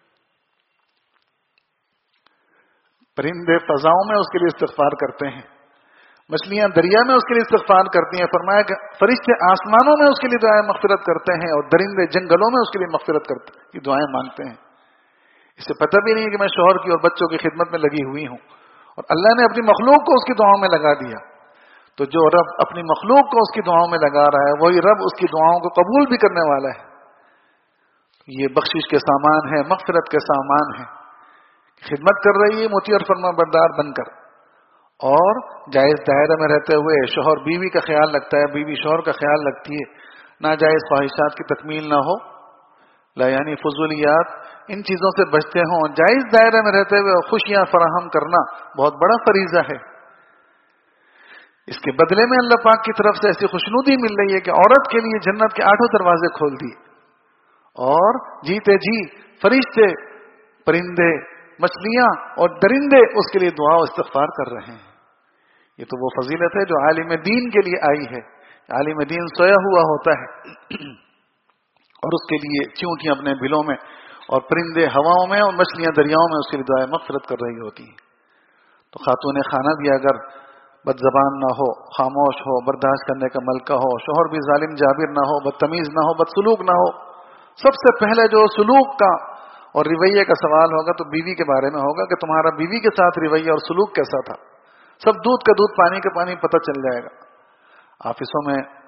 پرندے فضاؤں میں اس کے لیے استغفار کرتے ہیں, مچھلیاں دریا میں اس کے لیے استغفار کرتی ہیں. فرمایا کہ فرشتے آسمانوں میں اس کے لیے دعائیں مغفرت کرتے ہیں اور درندے جنگلوں میں اس کے لیے مغفرت کی دعائیں مانگتے ہیں. اسے پتہ بھی نہیں کہ میں شوہر کی اور بچوں کی خدمت میں لگی ہوئی ہوں, اور اللہ نے اپنی مخلوق کو اس کی دعاؤں میں لگا دیا. تو جو رب اپنی مخلوق کو اس کی دعاؤں میں لگا رہا ہے, وہی رب اس کی دعاؤں کو قبول بھی کرنے والا ہے. یہ بخشش کے سامان ہے, مغفرت کے سامان ہے. خدمت کر رہی ہے مطیع اور فرما بردار بن کر, اور جائز دائرے میں رہتے ہوئے شوہر بیوی کا خیال رکھتا ہے, بیوی شوہر کا خیال رکھتی ہے, ناجائز خواہشات کی تکمیل نہ ہو, یعنی فضولیات, ان چیزوں سے بچتے ہوں. جائز دائرے میں رہتے ہوئے خوشیاں فراہم کرنا بہت بڑا فریضہ ہے. اس کے بدلے میں اللہ پاک کی طرف سے ایسی خوشنودی مل رہی ہے کہ عورت کے لیے جنت کے 8 دروازے کھول دیے, اور جیتے جی فرشتے, پرندے, مچھلیاں اور درندے اس کے لیے دعا و استغفار کر رہے ہیں. یہ تو وہ فضیلت ہے جو عالم دین کے لیے آئی ہے. عالم دین سویا ہوا ہوتا ہے اور اس کے لیے چیونٹیاں اپنے بلوں میں اور پرندے ہواؤں میں اور مچھلیاں دریاؤں میں اس کے لیے دعائیں مغفرت کر رہی ہوتی ہیں. تو خاتون خانہ بھی اگر بد زبان نہ ہو, خاموش ہو, برداشت کرنے کا ملکہ ہو, شوہر بھی ظالم جابر نہ ہو, بدتمیز نہ ہو, بدسلوک نہ ہو, سب سے پہلے جو سلوک کا اور رویے کا سوال ہوگا تو بیوی کے بارے میں ہوگا کہ تمہارا بیوی کے ساتھ رویہ اور سلوک کیسا تھا. سب دودھ کا دودھ پانی کا پانی پتہ چل جائے گا. آفسوں میں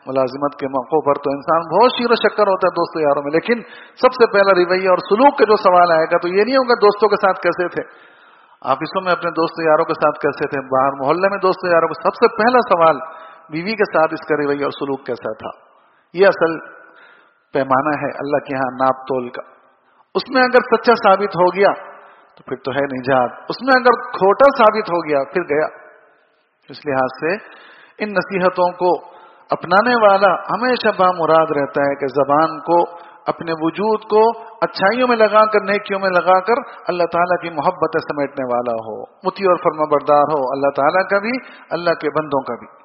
ملازمت کے موقعوں پر تو انسان بہت شیر و شکر ہوتا ہے دوستوں یاروں میں، لیکن سب سے پہلا رویہ اور سلوک کا جو سوال آئے گا تو یہ نہیں ہوگا دوستوں کے ساتھ کیسے تھے، آفسوں میں اپنے دوستوں یاروں کے ساتھ کیسے تھے، باہر محلے میں دوستوں یاروں کو، سب سے پہلا سوال بیوی کے ساتھ اس کا رویہ اور سلوک کیسا تھا۔ یہ اصل پیمانہ ہے اللہ کے ہاں ناپ تول کا۔ اس میں اگر سچا ثابت ہو گیا تو پھر تو ہے نجات، اس میں اگر کھوٹا ثابت ہو گیا پھر گیا۔ اس لحاظ سے ان نصیحتوں کو اپنانے والا ہمیشہ بامراد رہتا ہے کہ زبان کو، اپنے وجود کو اچھائیوں میں لگا کر، نیکیوں میں لگا کر اللہ تعالیٰ کی محبت سمیٹنے والا ہو، مطیع اور فرما بردار ہو، اللہ تعالیٰ کا بھی، اللہ کے بندوں کا بھی۔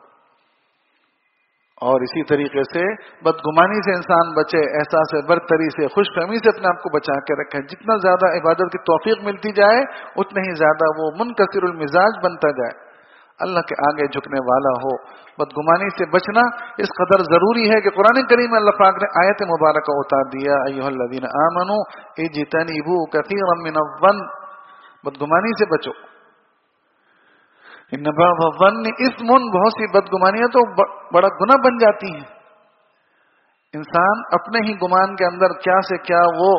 اور اسی طریقے سے بدگمانی سے انسان بچے، احساس برتری سے، خوش فہمی سے اپنے آپ کو بچا کے رکھے۔ جتنا زیادہ عبادت کی توفیق ملتی جائے اتنے ہی زیادہ وہ منکسر المزاج بنتا جائے، اللہ کے آگے جھکنے والا ہو۔ بدگمانی سے بچنا اس قدر ضروری ہے کہ قرآن کریم میں اللہ پاک نے آیت مبارکہ اتار دیا، ایھا الذین آمنوا اجتنبوا کثیرا من الظن، بدگمانی سے بچو۔ ان بعض الظن اثم، بہت سی بدگمانیاں تو بڑا گناہ بن جاتی ہیں۔ انسان اپنے ہی گمان کے اندر کیا سے کیا وہ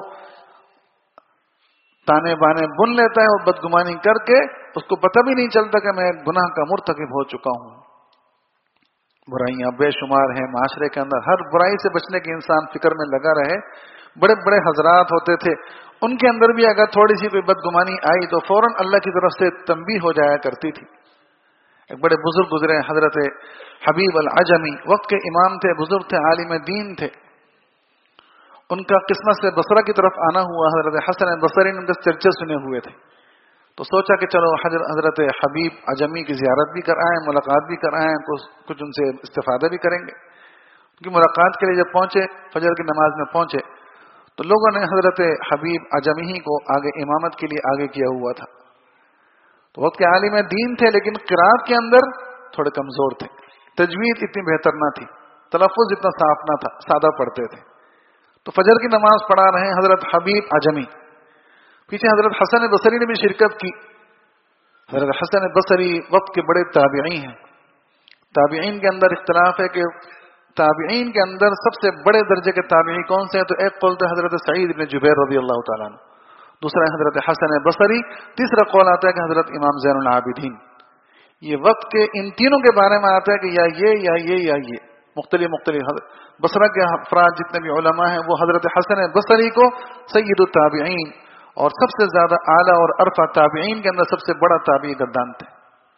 تانے بانے بن لیتا ہے، اور بدگمانی کر کے اس کو پتہ بھی نہیں چلتا کہ میں گناہ کا مرتکب ہو چکا ہوں۔ برائیاں بے شمار ہیں معاشرے کے اندر، ہر برائی سے بچنے کی انسان فکر میں لگا رہے۔ بڑے بڑے حضرات ہوتے تھے، ان کے اندر بھی اگر تھوڑی سی کوئی بدگمانی آئی تو فوراً اللہ کی طرف سے تنبیہ ہو جایا کرتی تھی۔ ایک بڑے بزرگ گزرے حضرت حبیب العجمی، وقت کے امام تھے، بزرگ تھے، عالم دین تھے۔ ان کا قسمت سے بصرہ کی طرف آنا ہوا، حضرت حسن بصری نے ان کے چرچے سنے ہوئے تھے، تو سوچا کہ چلو حضرت حبیب عجمی کی زیارت بھی کر آئیں، ملاقات بھی کر آئیں، کچھ ان سے استفادہ بھی کریں گے۔ ان کی ملاقات کے لیے جب پہنچے، فجر کی نماز میں پہنچے تو لوگوں نے حضرت حبیب عجمی ہی کو آگے امامت کے لیے آگے کیا ہوا تھا۔ تو وقت کے عالم دین تھے لیکن قرات کے اندر تھوڑے کمزور تھے، تجوید اتنی بہتر نہ تھی، تلفظ اتنا صاف نہ تھا، سادہ پڑھتے تھے۔ تو فجر کی نماز پڑھا رہے ہیں حضرت حبیب عجمی، پیچھے حضرت حسن بصری نے بھی شرکت کی۔ حضرت حسن بصری وقت کے بڑے تابعی ہیں۔ تابعین کے اندر اختلاف ہے کہ تابعین کے اندر سب سے بڑے درجے کے تابعی کون سے ہیں، تو ایک قول ہے حضرت سعید بن جبیر رضی اللہ تعالیٰ عنہ، دوسرا ہے حضرت حسن بصری، تیسرا قول آتا ہے کہ حضرت امام زین العابدین۔ یہ وقت کے ان تینوں کے بارے میں آتا ہے کہ یا یہ مختلف بصرہ کے افراد جتنے بھی علماء ہیں وہ حضرت حسن بصری کو سید التابعین اور سب سے زیادہ اعلیٰ اور عرفہ تابعین کے اندر سب سے بڑا تابعی گردان تھے۔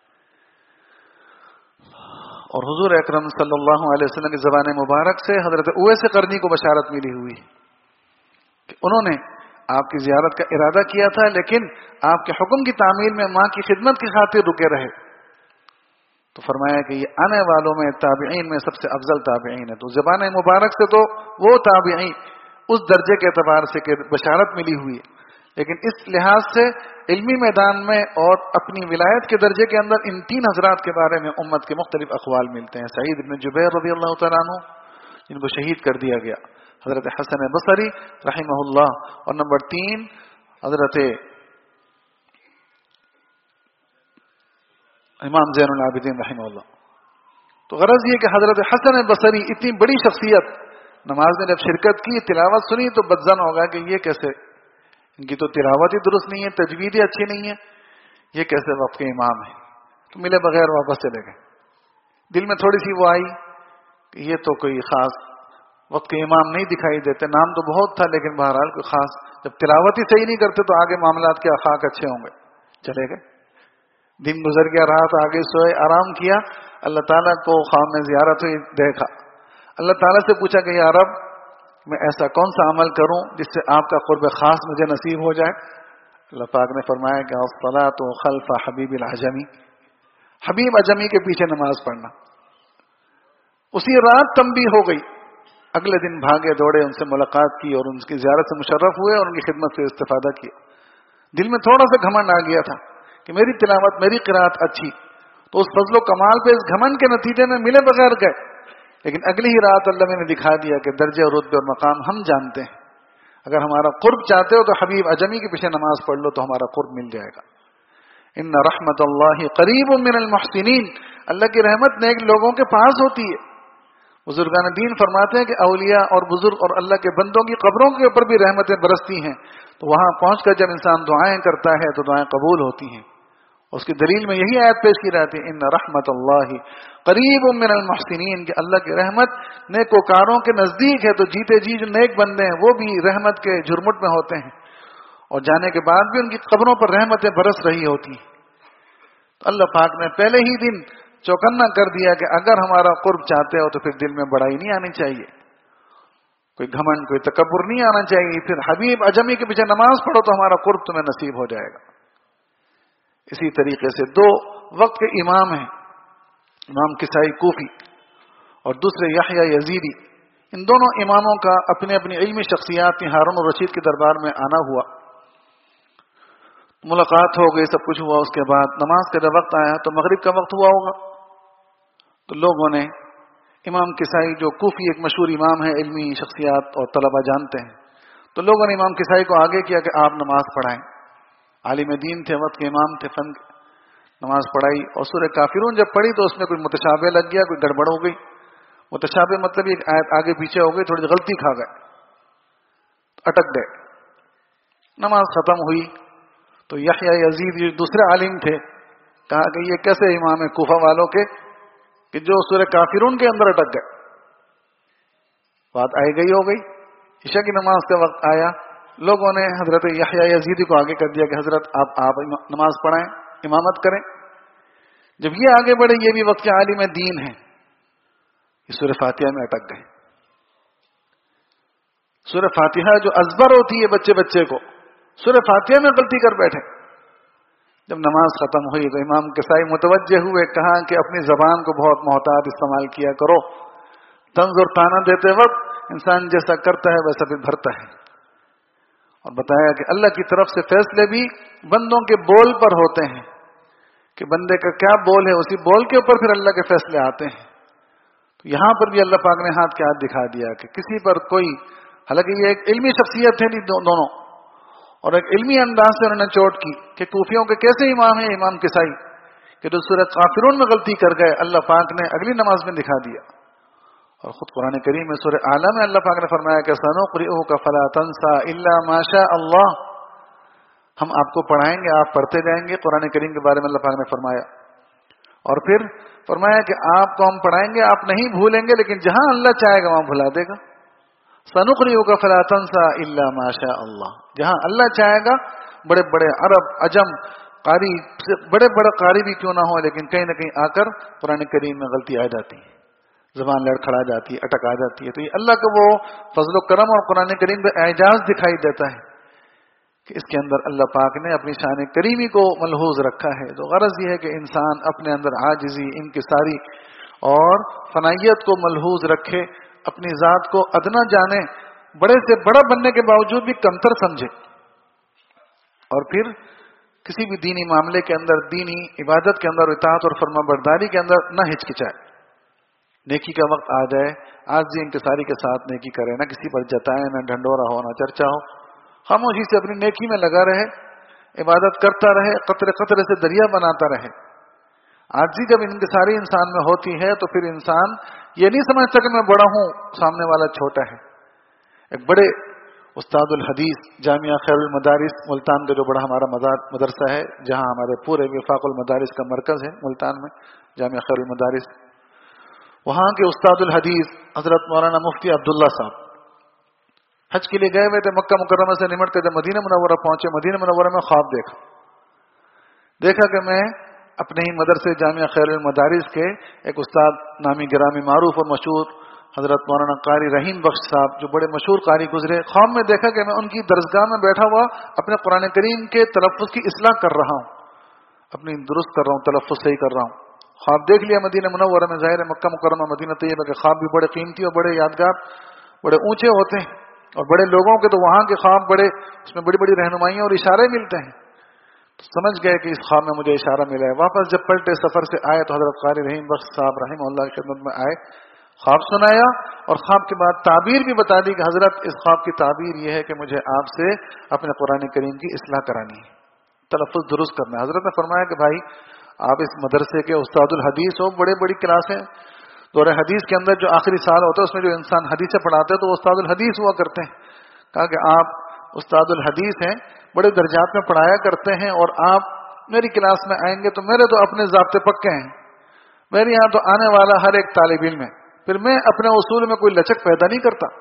اور حضور اکرم صلی اللہ علیہ وسلم کی زبان مبارک سے حضرت اویس قرنی کو بشارت ملی ہوئی کہ انہوں نے آپ کی زیارت کا ارادہ کیا تھا، لیکن آپ کے حکم کی تعمیل میں ماں کی خدمت کی خاطر رکے رہے۔ تو فرمایا کہ یہ آنے والوں میں تابعین میں سب سے افضل تابعین ہے۔ تو زبان مبارک سے تو وہ تابعین اس درجے کے اعتبار سے کہ بشارت ملی ہوئی ہے، لیکن اس لحاظ سے علمی میدان میں اور اپنی ولایت کے درجے کے اندر ان تین حضرات کے بارے میں امت کے مختلف اقوال ملتے ہیں۔ سعید بن جبیر رضی اللہ تعالیٰ عنہ جن کو شہید کر دیا گیا، حضرت حسن بصری رحمہ اللہ، اور نمبر 3 حضرت امام زین العابدین رحمہ اللہ۔ تو غرض یہ کہ حضرت حسن بصری اتنی بڑی شخصیت، نماز میں جب شرکت کی، تلاوت سنی تو بدظن ہوگا کہ یہ کیسے، ان کی تو تلاوت ہی درست نہیں ہے، تجوید ہی اچھی نہیں ہے، یہ کیسے وقت کے امام ہے۔ تو ملے بغیر واپس چلے گئے۔ دل میں تھوڑی سی وہ آئی کہ یہ تو کوئی خاص وقت کے امام نہیں دکھائی دیتے، نام تو بہت تھا لیکن بہرحال کوئی خاص، جب تلاوت ہی صحیح نہیں کرتے تو آگے معاملات کے خاک اچھے ہوں گے۔ چلے گئے، دن گزر گیا، رات آگے سوئے، آرام کیا، اللہ تعالیٰ کو خواب میں زیارت ہوئی، دیکھا، اللہ تعالیٰ سے پوچھا کہ یا رب میں ایسا کون سا عمل کروں جس سے آپ کا قرب خاص مجھے نصیب ہو جائے۔ اللہ پاک نے فرمایا کہ الصلاۃ خلف حبیب العجمی، حبیب عجمی کے پیچھے نماز پڑھنا۔ اسی رات تنبیہ ہو گئی، اگلے دن بھاگے دوڑے، ان سے ملاقات کی اور ان کی زیارت سے مشرف ہوئے اور ان کی خدمت سے استفادہ کیا۔ دل میں تھوڑا سا گھمنڈ آ گیا تھا کہ میری تلاوت، میری قرات اچھی، تو اس فضل و کمال پہ اس گھمنڈ کے نتیجے میں ملے بغیر گئے، لیکن اگلی ہی رات اللہ نے دکھا دیا کہ درجے اور رتبے اور مقام ہم جانتے ہیں، اگر ہمارا قرب چاہتے ہو تو حبیب عجمی کے پیچھے نماز پڑھ لو تو ہمارا قرب مل جائے گا۔ ان رحمت اللہ قریب من المحسنین، اللہ کی رحمت نیک لوگوں کے پاس ہوتی ہے، بزرگان دین فرماتے ہیں کہ اولیاء اور بزرگ اور اللہ کے بندوں کی قبروں کے اوپر بھی رحمتیں برستی ہیں، تو وہاں پہنچ کر جب انسان دعائیں کرتا ہے تو دعائیں قبول ہوتی ہیں. اس کی دلیل میں یہی آیت پیش کی جاتی ہے، ان رحمت اللہ قریب من المحسنین، کہ اللہ کی رحمت نیکوکاروں کے نزدیک ہے. تو جیتے جی جو نیک بندے ہیں وہ بھی رحمت کے جھرمٹ میں ہوتے ہیں، اور جانے کے بعد بھی ان کی قبروں پر رحمتیں برس رہی ہوتی ہیں. تو اللہ پاک نے پہلے ہی دن چوکنا کر دیا کہ اگر ہمارا قرب چاہتے ہو تو پھر دل میں بڑائی نہیں آنی چاہیے، کوئی گھمنڈ کوئی تکبر نہیں آنا چاہیے. پھر حبیب اجمی کے پیچھے نماز پڑھو تو ہمارا قرب تمہیں نصیب ہو جائے گا. اسی طریقے سے دو وقت کے امام ہیں، امام کسائی کوفی اور دوسرے یحییٰ یزیدی. ان دونوں اماموں کا اپنے اپنی علمی شخصیات ہارون الرشید کے دربار میں آنا ہوا، ملاقات ہو گئی، سب کچھ ہوا. اس کے بعد نماز کا جب وقت آیا تو مغرب کا وقت ہوا ہوگا، تو لوگوں نے امام کسائی جو کوفی ایک مشہور امام ہے، علمی شخصیات اور طلبہ جانتے ہیں، تو لوگوں نے امام کسائی کو آگے کیا کہ آپ نماز پڑھائیں. عالم دین تھے، وقت کے امام تھے، فن نماز پڑھائی. اور سورہ کافرون جب پڑھی تو اس میں کوئی متشابہ لگ گیا، کوئی گڑبڑ ہو گئی. متشابہ مطلب ایک آیت آگے پیچھے ہو گئی، تھوڑی غلطی کھا گئے، اٹک گئے. نماز ختم ہوئی تو یحییٰ یزید دوسرے عالم تھے، کہا کہ یہ کیسے امام ہے کوفہ والوں کے کہ جو سورہ کافرون کے اندر اٹک گئے. بات آئی گئی ہو گئی. عشاء کی نماز کا وقت آیا، لوگوں نے حضرت یحییٰ یزیدی کو آگے کر دیا کہ حضرت آپ نماز پڑھائیں، امامت کریں. جب یہ آگے بڑھے، یہ بھی وقت کے عالم دین ہیں، یہ سورہ فاتحہ میں اٹک گئے. سورہ فاتحہ جو ازبر ہوتی ہے بچے بچے کو، سورہ فاتحہ میں غلطی کر بیٹھے. جب نماز ختم ہوئی تو امام کسائی متوجہ ہوئے، کہا کہ اپنی زبان کو بہت محتاط استعمال کیا کرو. طنز اور طعنہ دیتے وقت انسان جیسا کرتا ہے ویسا پھر بھرتا ہے. اور بتایا کہ اللہ کی طرف سے فیصلے بھی بندوں کے بول پر ہوتے ہیں، کہ بندے کا کیا بول ہے اسی بول کے اوپر پھر اللہ کے فیصلے آتے ہیں. تو یہاں پر بھی اللہ پاک نے ہاتھ کے ہاتھ دکھا دیا کہ کسی پر کوئی، حالانکہ یہ ایک علمی شخصیت تھے دونوں، اور ایک علمی انداز سے انہوں نے چوٹ کی کہ کوفیوں کے کیسے امام ہیں امام کسائی کہ جو سورہ کافرون میں غلطی کر گئے، اللہ پاک نے اگلی نماز میں دکھا دیا. اور خود قرآن کریم میں سورہ اعلیٰ میں اللہ پاک نے فرمایا کہ سنقرئک فلا تنسى الا ما شاء اللہ، ہم آپ کو پڑھائیں گے، آپ پڑھتے جائیں گے. قرآن کریم کے بارے میں اللہ پاک نے فرمایا. اور پھر فرمایا کہ آپ کو ہم پڑھائیں گے، آپ نہیں بھولیں گے، لیکن جہاں اللہ چاہے گا وہاں بھلا دے گا. سنقرئک فلا تنسى الا ما شاء اللہ، جہاں اللہ چاہے گا. بڑے بڑے عرب عجم قاری، بڑے بڑے قاری بھی کیوں نہ ہو، لیکن کہیں نہ کہیں آ کر قرآن کریم میں غلطی آ جاتی ہے، زبان لڑکھڑا جاتی ہے، اٹک آ جاتی ہے. تو یہ اللہ کا وہ فضل و کرم اور قرآن کریم کا اعجاز دکھائی دیتا ہے کہ اس کے اندر اللہ پاک نے اپنی شان کریمی کو ملحوظ رکھا ہے. تو غرض یہ ہے کہ انسان اپنے اندر عاجزی، انکساری اور فنائیت کو ملحوظ رکھے، اپنی ذات کو ادنا جانے، بڑے سے بڑا بننے کے باوجود بھی کمتر سمجھے، اور پھر کسی بھی دینی معاملے کے اندر، دینی عبادت کے اندر، اطاعت اور فرما برداری کے اندر نہ ہچکچائے. نیکی کا وقت آ جائے، آج انکساری کے ساتھ نیکی کرے، نہ کسی پر جتائے، نہ ڈھنڈورا ہو، نہ چرچا ہو. خاموشی سے اپنی نیکی میں لگا رہے، عبادت کرتا رہے، قطرے قطرے سے دریا بناتا رہے. آجزی جب انکساری انسان میں ہوتی ہے تو پھر انسان یہ نہیں سمجھتا کہ میں بڑا ہوں، سامنے والا چھوٹا ہے. ایک بڑے استاد الحدیث جامعہ خیر المدارس ملتان کا جو بڑا ہمارا مدرسہ ہے، جہاں ہمارے پورے وفاق المدارس کا مرکز ہے ملتان میں، جامعہ خیر المدارس، وہاں کے استاد الحدیث حضرت مولانا مفتی عبداللہ صاحب حج کے لیے گئے ہوئے تھے. مکہ مکرمہ سے نمٹ کے جب مدینہ منورہ پہنچے، مدینہ منورہ میں خواب دیکھا کہ میں اپنے ہی مدرسے جامعہ خیر المدارس کے ایک استاد نامی گرامی معروف اور مشہور حضرت مولانا قاری رحیم بخش صاحب جو بڑے مشہور قاری گزرے، خواب میں دیکھا کہ میں ان کی درسگاہ میں بیٹھا ہوا اپنے قرآن کریم کے تلفظ کی اصلاح کر رہا ہوں، اپنی درست کر رہا ہوں، تلفظ صحیح کر رہا ہوں. خواب دیکھ لیا مدینہ منورہ میں. ظاہر ہے مکہ مکرمہ مدینہ طیبہ کے خواب بھی بڑے قیمتی اور بڑے یادگار، بڑے اونچے ہوتے ہیں، اور بڑے لوگوں کے تو وہاں کے خواب بڑے، اس میں بڑی بڑی رہنمائیاں اور اشارے ملتے ہیں. تو سمجھ گئے کہ اس خواب میں مجھے اشارہ ملا ہے. واپس جب پلٹے سفر سے آئے تو حضرت قاری رحیم بخش صاحب رحمہ اللہ کی خدمت میں آئے، خواب سنایا، اور خواب کے بعد تعبیر بھی بتا دی کہ حضرت اس خواب کی تعبیر یہ ہے کہ مجھے آپ سے اپنے قرآن کریم کی اصلاح کرانی ہے، تلفظ درست کرنا ہے. حضرت نے فرمایا کہ بھائی آپ اس مدرسے کے استاد الحدیث ہو، بڑے بڑی کلاسیں دور حدیث کے اندر جو آخری سال ہوتا ہے اس میں جو انسان حدیثیں پڑھاتے ہیں تو وہ استاد الحدیث ہوا کرتے ہیں. کہا کہ آپ استاد الحدیث ہیں, بڑے درجات میں پڑھایا کرتے ہیں, اور آپ میری کلاس میں آئیں گے تو میرے تو اپنے ضابطے پکے ہیں, میرے یہاں تو آنے والا ہر ایک طالب علم ہے, پھر میں اپنے اصول میں کوئی لچک پیدا نہیں کرتا.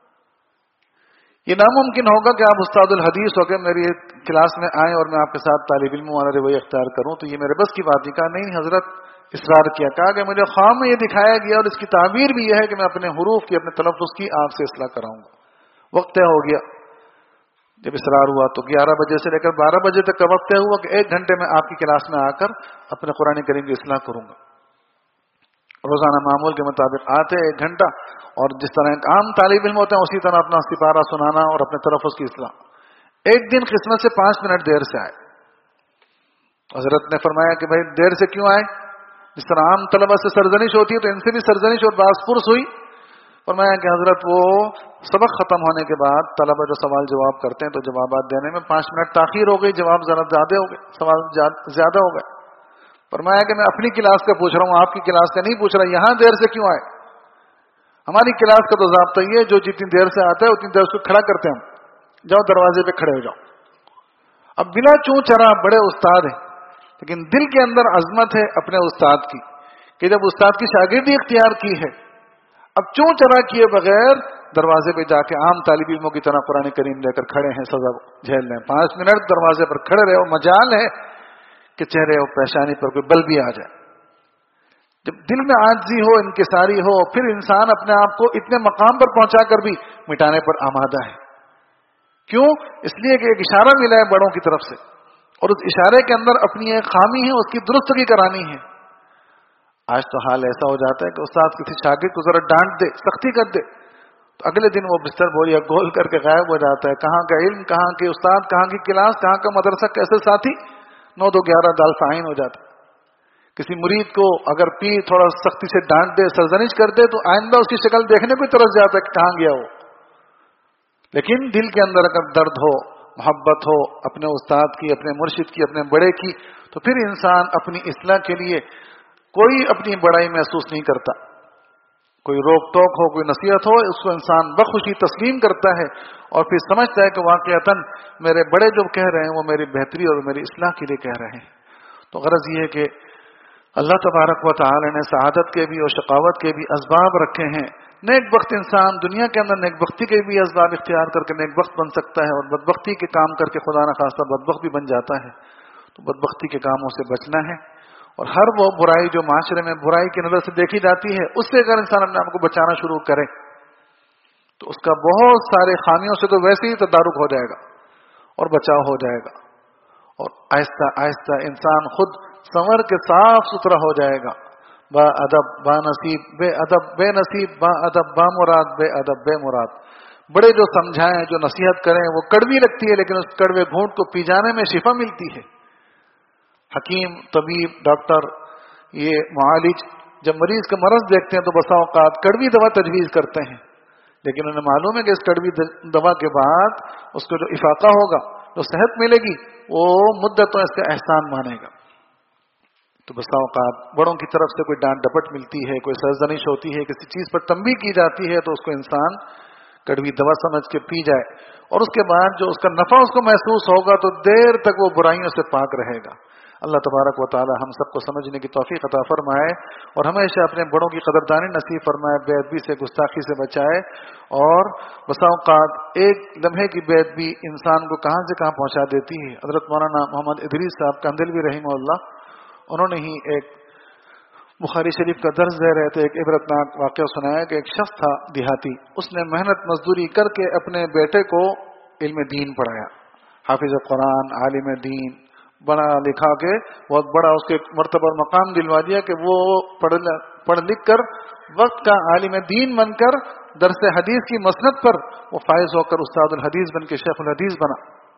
یہ ناممکن ہوگا کہ آپ استاد الحدیث ہو کے میری کلاس میں آئیں اور میں آپ کے ساتھ طالب علم والا رویہ اختیار کروں, تو یہ میرے بس کی بات نہیں. کہا نہیں حضرت, اصرار کیا, کہا کہ مجھے خواب میں یہ دکھایا گیا اور اس کی تعبیر بھی یہ ہے کہ میں اپنے حروف کی, اپنے تلفظ کی آپ سے اصلاح کراؤں گا. وقت طے ہو گیا. جب اصرار ہوا تو 11 بجے سے لے کر 12 بجے تک کا وقت طے ہوا کہ 1 گھنٹے میں آپ کی کلاس میں آ کر اپنے قرآن کریم کی اصلاح کروں گا. روزانہ معمول کے مطابق آتے 1 گھنٹہ, اور جس طرح ایک عام طالب علم ہوتے ہیں اسی طرح اپنا سپارہ سنانا اور اپنے تلفظ کی اصلاح. ایک دن قسمت سے 5 منٹ دیر سے آئے. حضرت نے فرمایا کہ بھائی دیر سے کیوں آئے؟ جس طرح عام طلبہ سے سرزنش ہوتی ہے تو ان سے بھی سرزنش اور باس پرس ہوئی. فرمایا کہ حضرت وہ سبق ختم ہونے کے بعد طلبہ جو سوال جواب کرتے ہیں تو جوابات دینے میں 5 منٹ تاخیر ہو گئی, جواب ذرا زیادہ ہو گئے, سوال زیادہ ہو گئے. فرمایا کہ میں اپنی کلاس کا پوچھ رہا ہوں, آپ کی کلاس کا نہیں پوچھ رہا. یہاں دیر سے کیوں آئے؟ ہماری کلاس کا تو ضابطہ یہ ہے جو جتنی دیر سے آتا ہے اتنی دیر سے کھڑا کرتے ہیں ہم. جاؤ دروازے پہ کھڑے ہو جاؤ. اب بلا چوں چرا بڑے استاد ہیں, لیکن دل کے اندر عظمت ہے اپنے استاد کی کہ جب استاد کی شاگردی اختیار کی ہے, اب چوں چرا کیے بغیر دروازے پہ جا کے عام طالب علموں کی طرح قرآن کریم لے کر کھڑے ہیں, سزا جھیل لیں. 5 منٹ دروازے پر کھڑے رہے, مجال ہے کہ چہرے اور پیشانی پر کوئی بل بھی آ جائے. جب دل میں عاجزی ہو, انکساری ہو, پھر انسان اپنے آپ کو اتنے مقام پر پہنچا کر بھی مٹانے پر آمادہ ہے. کیوں؟ اس لیے کہ ایک اشارہ ملا ہے بڑوں کی طرف سے, اور اس اشارے کے اندر اپنی ایک خامی ہے, اس کی درستگی کرانی ہے. آج تو حال ایسا ہو جاتا ہے کہ استاد کسی شاگرد کو ذرا ڈانٹ دے, سختی کر دے, تو اگلے دن وہ بستر بوریا گول کر کے غائب ہو جاتا ہے. کہاں کا علم, کہاں کے استاد, کہاں کی کلاس, کہاں کا مدرسہ, کیسے ساتھی, 9 2 11 دال فائن ہو جاتا. کسی مرید کو اگر پیر تھوڑا سختی سے ڈانٹ دے, سرزنش کر دے, تو آئندہ اس کی شکل دیکھنے کو ترس جاتا ہے کہ کہاں گیا وہ. لیکن دل کے اندر اگر درد ہو, محبت ہو اپنے استاد کی, اپنے مرشد کی, اپنے بڑے کی, تو پھر انسان اپنی اصلاح کے لیے کوئی اپنی بڑائی محسوس نہیں کرتا. کوئی روک ٹوک ہو, کوئی نصیحت ہو, اس کو انسان بخوشی تسلیم کرتا ہے, اور پھر سمجھتا ہے کہ واقعتاً میرے بڑے جو کہہ رہے ہیں وہ میری بہتری اور میری اصلاح کے لیے کہہ رہے ہیں. تو غرض یہ ہے کہ اللہ تبارک و تعالی نے سعادت کے بھی اور شقاوت کے بھی اسباب رکھے ہیں. نیک بخت انسان دنیا کے اندر نیک بختی کے بھی اسباب اختیار کر کے نیک بخت بن سکتا ہے, اور بدبختی کے کام کر کے خدا نخواستہ بدبخت بھی بن جاتا ہے. تو بدبختی کے کاموں سے بچنا ہے, اور ہر وہ برائی جو معاشرے میں برائی کی نظر سے دیکھی جاتی ہے, اس سے اگر انسان اپنے آپ کو بچانا شروع کرے تو اس کا بہت سارے خامیوں سے تو ویسے ہی تدارک ہو جائے گا اور بچاؤ ہو جائے گا, اور آہستہ آہستہ انسان خود سنور کے صاف ستھرا ہو جائے گا. با ادب با نصیب, بے ادب بے نصیب, با ادب با مراد, بے ادب بے مراد. بڑے جو سمجھائیں, جو نصیحت کریں, وہ کڑوی لگتی ہے, لیکن اس کڑوے گھونٹ کو پی جانے میں شفا ملتی ہے. حکیم, طبیب, ڈاکٹر, یہ معالج جب مریض کا مرض دیکھتے ہیں تو بسا اوقات کڑوی دوا تجویز کرتے ہیں, لیکن انہیں معلوم ہے کہ اس کڑوی دوا کے بعد اس کو جو افاقہ ہوگا, جو صحت ملے گی, وہ مدتوں اس کا احسان مانے گا. تو بسا اوقات بڑوں کی طرف سے کوئی ڈانٹ ڈپٹ ملتی ہے, کوئی سرزنش ہوتی ہے, کسی چیز پر تنبیہ کی جاتی ہے, تو اس کو انسان کڑوی دوا سمجھ کے پی جائے, اور اس کے بعد جو اس کا نفع اس کو محسوس ہوگا تو دیر تک وہ برائیوں سے پاک رہے گا. اللہ تبارک و تعالی ہم سب کو سمجھنے کی توفیق عطا فرمائے, اور ہمیشہ اپنے بڑوں کی قدردانی نصیب فرمائے, بے ادبی سے, گستاخی سے بچائے. اور بسا اوقات ایک لمحے کی بے ادبی انسان کو کہاں سے کہاں پہنچا دیتی ہے. حضرت مولانا محمد ادریس صاحب کندھلوی رحمہ اللہ, انہوں نے ہی ایک بخاری شریف کا درس دے رہے تھے, ایک عبرتناک واقعہ سنایا کہ ایک شخص تھا دیہاتی, اس نے محنت مزدوری کر کے اپنے بیٹے کو علم دین پڑھایا, حافظ قرآن, عالم دین, بڑا لکھا کے بہت بڑا اس کے مرتبہ مقام دلوا دیا کہ وہ پڑھ لکھ کر وقت کا عالم دین بن کر درس حدیث کی مسند پر وہ فائز ہو کر استاد الحدیث بن کے شیخ الحدیث بنا.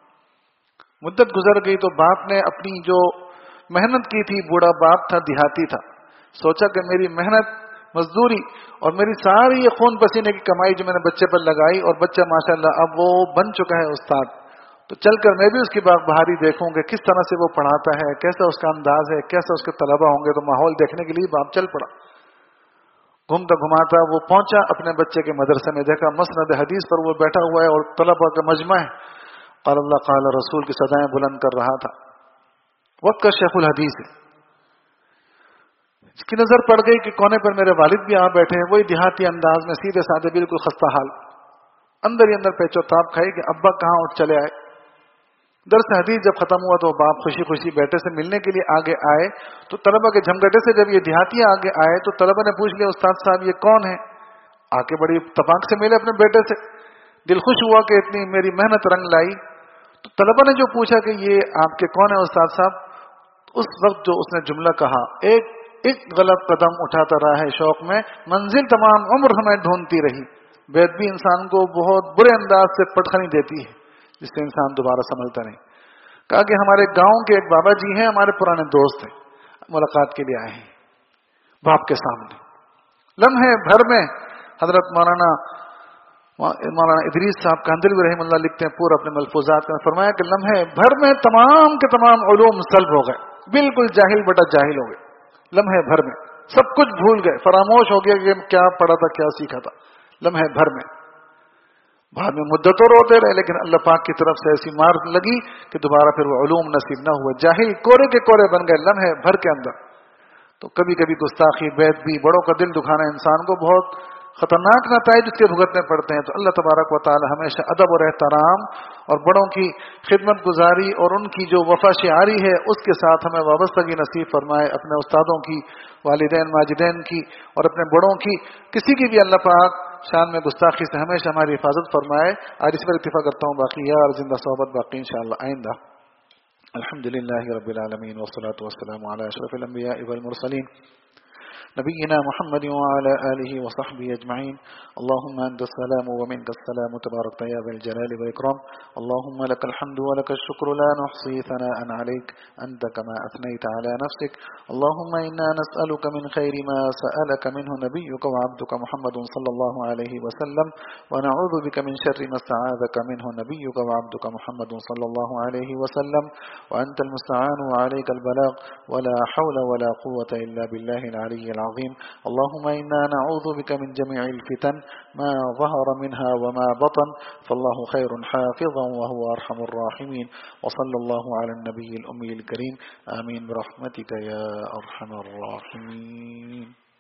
مدت گزر گئی تو باپ نے اپنی جو محنت کی تھی, بوڑھا باپ تھا, دیہاتی تھا, سوچا کہ میری محنت مزدوری اور میری ساری یہ خون پسینے کی کمائی جو میں نے بچے پر لگائی, اور بچہ ماشاءاللہ اب وہ بن چکا ہے استاد, تو چل کر میں بھی اس کی بہاری دیکھوں کہ کس طرح سے وہ پڑھاتا ہے, کیسا اس کا انداز ہے, کیسا اس کے طلبہ ہوں گے. تو ماحول دیکھنے کے لیے باپ چل پڑا. گھومتا گھماتا وہ پہنچا اپنے بچے کے مدرسے میں، دیکھا مسند حدیث پر وہ بیٹھا ہوا ہے اور طلبہ کا مجمع ہے، قال اللہ قال رسول کی صدائیں بلند کر رہا تھا، وقت کا شیخ الحدیث ہے۔ اس کی نظر پڑ گئی کہ کونے پر میرے والد بھی آ بیٹھے ہیں، وہی دیہاتی انداز میں سیدھے سادے بالکل خستہ حال، اندر ہی اندر پیچو تاپ کھائی کہ ابا کہاں اٹھ چلے آئے۔ درس حدیث جب ختم ہوا تو باپ خوشی خوشی بیٹے سے ملنے کے لیے آگے آئے، تو طلبہ کے جھمگٹے سے جب یہ دیہاتی آگے آئے تو طلبہ نے پوچھ لیا استاد صاحب یہ کون ہے؟ آ کے بڑی اتفاق سے ملے اپنے بیٹے سے، دل خوش ہوا کہ اتنی میری محنت رنگ لائی۔ تو طلبہ نے جو پوچھا کہ یہ آپ کے کون ہے استاد صاحب، اس وقت جو اس نے جملہ کہا، ایک غلط قدم اٹھاتا رہا ہے شوق میں، منزل تمام عمر ہمیں ڈھونڈتی رہی۔ بے ادبی انسان کو بہت برے انداز سے پٹخنی دیتی ہے جس سے انسان دوبارہ سنبھلتا نہیں۔ کہا کہ ہمارے گاؤں کے ایک بابا جی ہیں، ہمارے پرانے دوست ہیں، ملاقات کے لیے آئے ہیں باپ کے سامنے۔ لمحے بھر میں حضرت مولانا ادریس صاحب کاندلوی رحمہ اللہ لکھتے ہیں پورا اپنے ملفوظات میں، فرمایا کہ لمحے بھر میں تمام کے تمام علوم سلب ہو گئے، بالکل جاہل بٹا جاہل ہو گئے، لمحے بھر میں سب کچھ بھول گئے، فراموش ہو گیا کہ کیا پڑھا تھا کیا سیکھا تھا، لمحے بھر میں۔ بعد میں مدتوں روتے رہے، لیکن اللہ پاک کی طرف سے ایسی مار لگی کہ دوبارہ پھر وہ علوم نصیب نہ ہوئے، جاہل کورے کے کورے بن گئے لمحے بھر کے اندر۔ تو کبھی کبھی گستاخی، بے ادبی، بڑوں کا دل دکھانا انسان کو بہت خطرناک نتائج اس کے بھگتنے پڑتے ہیں۔ تو اللہ تبارک و تعالی ہمیشہ ادب اور احترام اور بڑوں کی خدمت گزاری اور ان کی جو وفا شعاری ہے اس کے ساتھ ہمیں وابستگی نصیب فرمائے، اپنے استادوں کی، والدین ماجدین کی اور اپنے بڑوں کی، کسی کی بھی اللہ پاک شان میں گستاخی سے ہمیشہ ہماری حفاظت فرمائے۔ آج اس پر اتفاق کرتا ہوں، باقی یار زندہ صحبت باقی انشاءاللہ آئندہ۔ الحمدللہ رب العالمین والصلاة والسلام علی اشرف الانبیاء والمرسلین نبينا محمد وعلى آله وصحبه أجمعين. اللهم أنت السلام ومنك السلام تبارك يا ذا الجلال والإكرام. اللهم لك الحمد ولك الشكر لا نحصي ثناء عليك أنت كما أثنيت على نفسك. اللهم إنا نسألك من خير ما سألك منه نبيك وعبدك محمد صلى الله عليه وسلم، ونعوذ بك من شر ما استعاذك منه نبيك وعبدك محمد صلى الله عليه وسلم، وأنت المستعان وعليك البلاغ، ولا حول ولا قوة إلا بالله العلي العظيم. اللهم إنا نعوذ بك من جميع الفتن ما ظهر منها وما بطن، فالله خير حافظا وهو أرحم الراحمين. وصلى الله على النبي الأمي الكريم. آمين برحمتك يا أرحم الراحمين.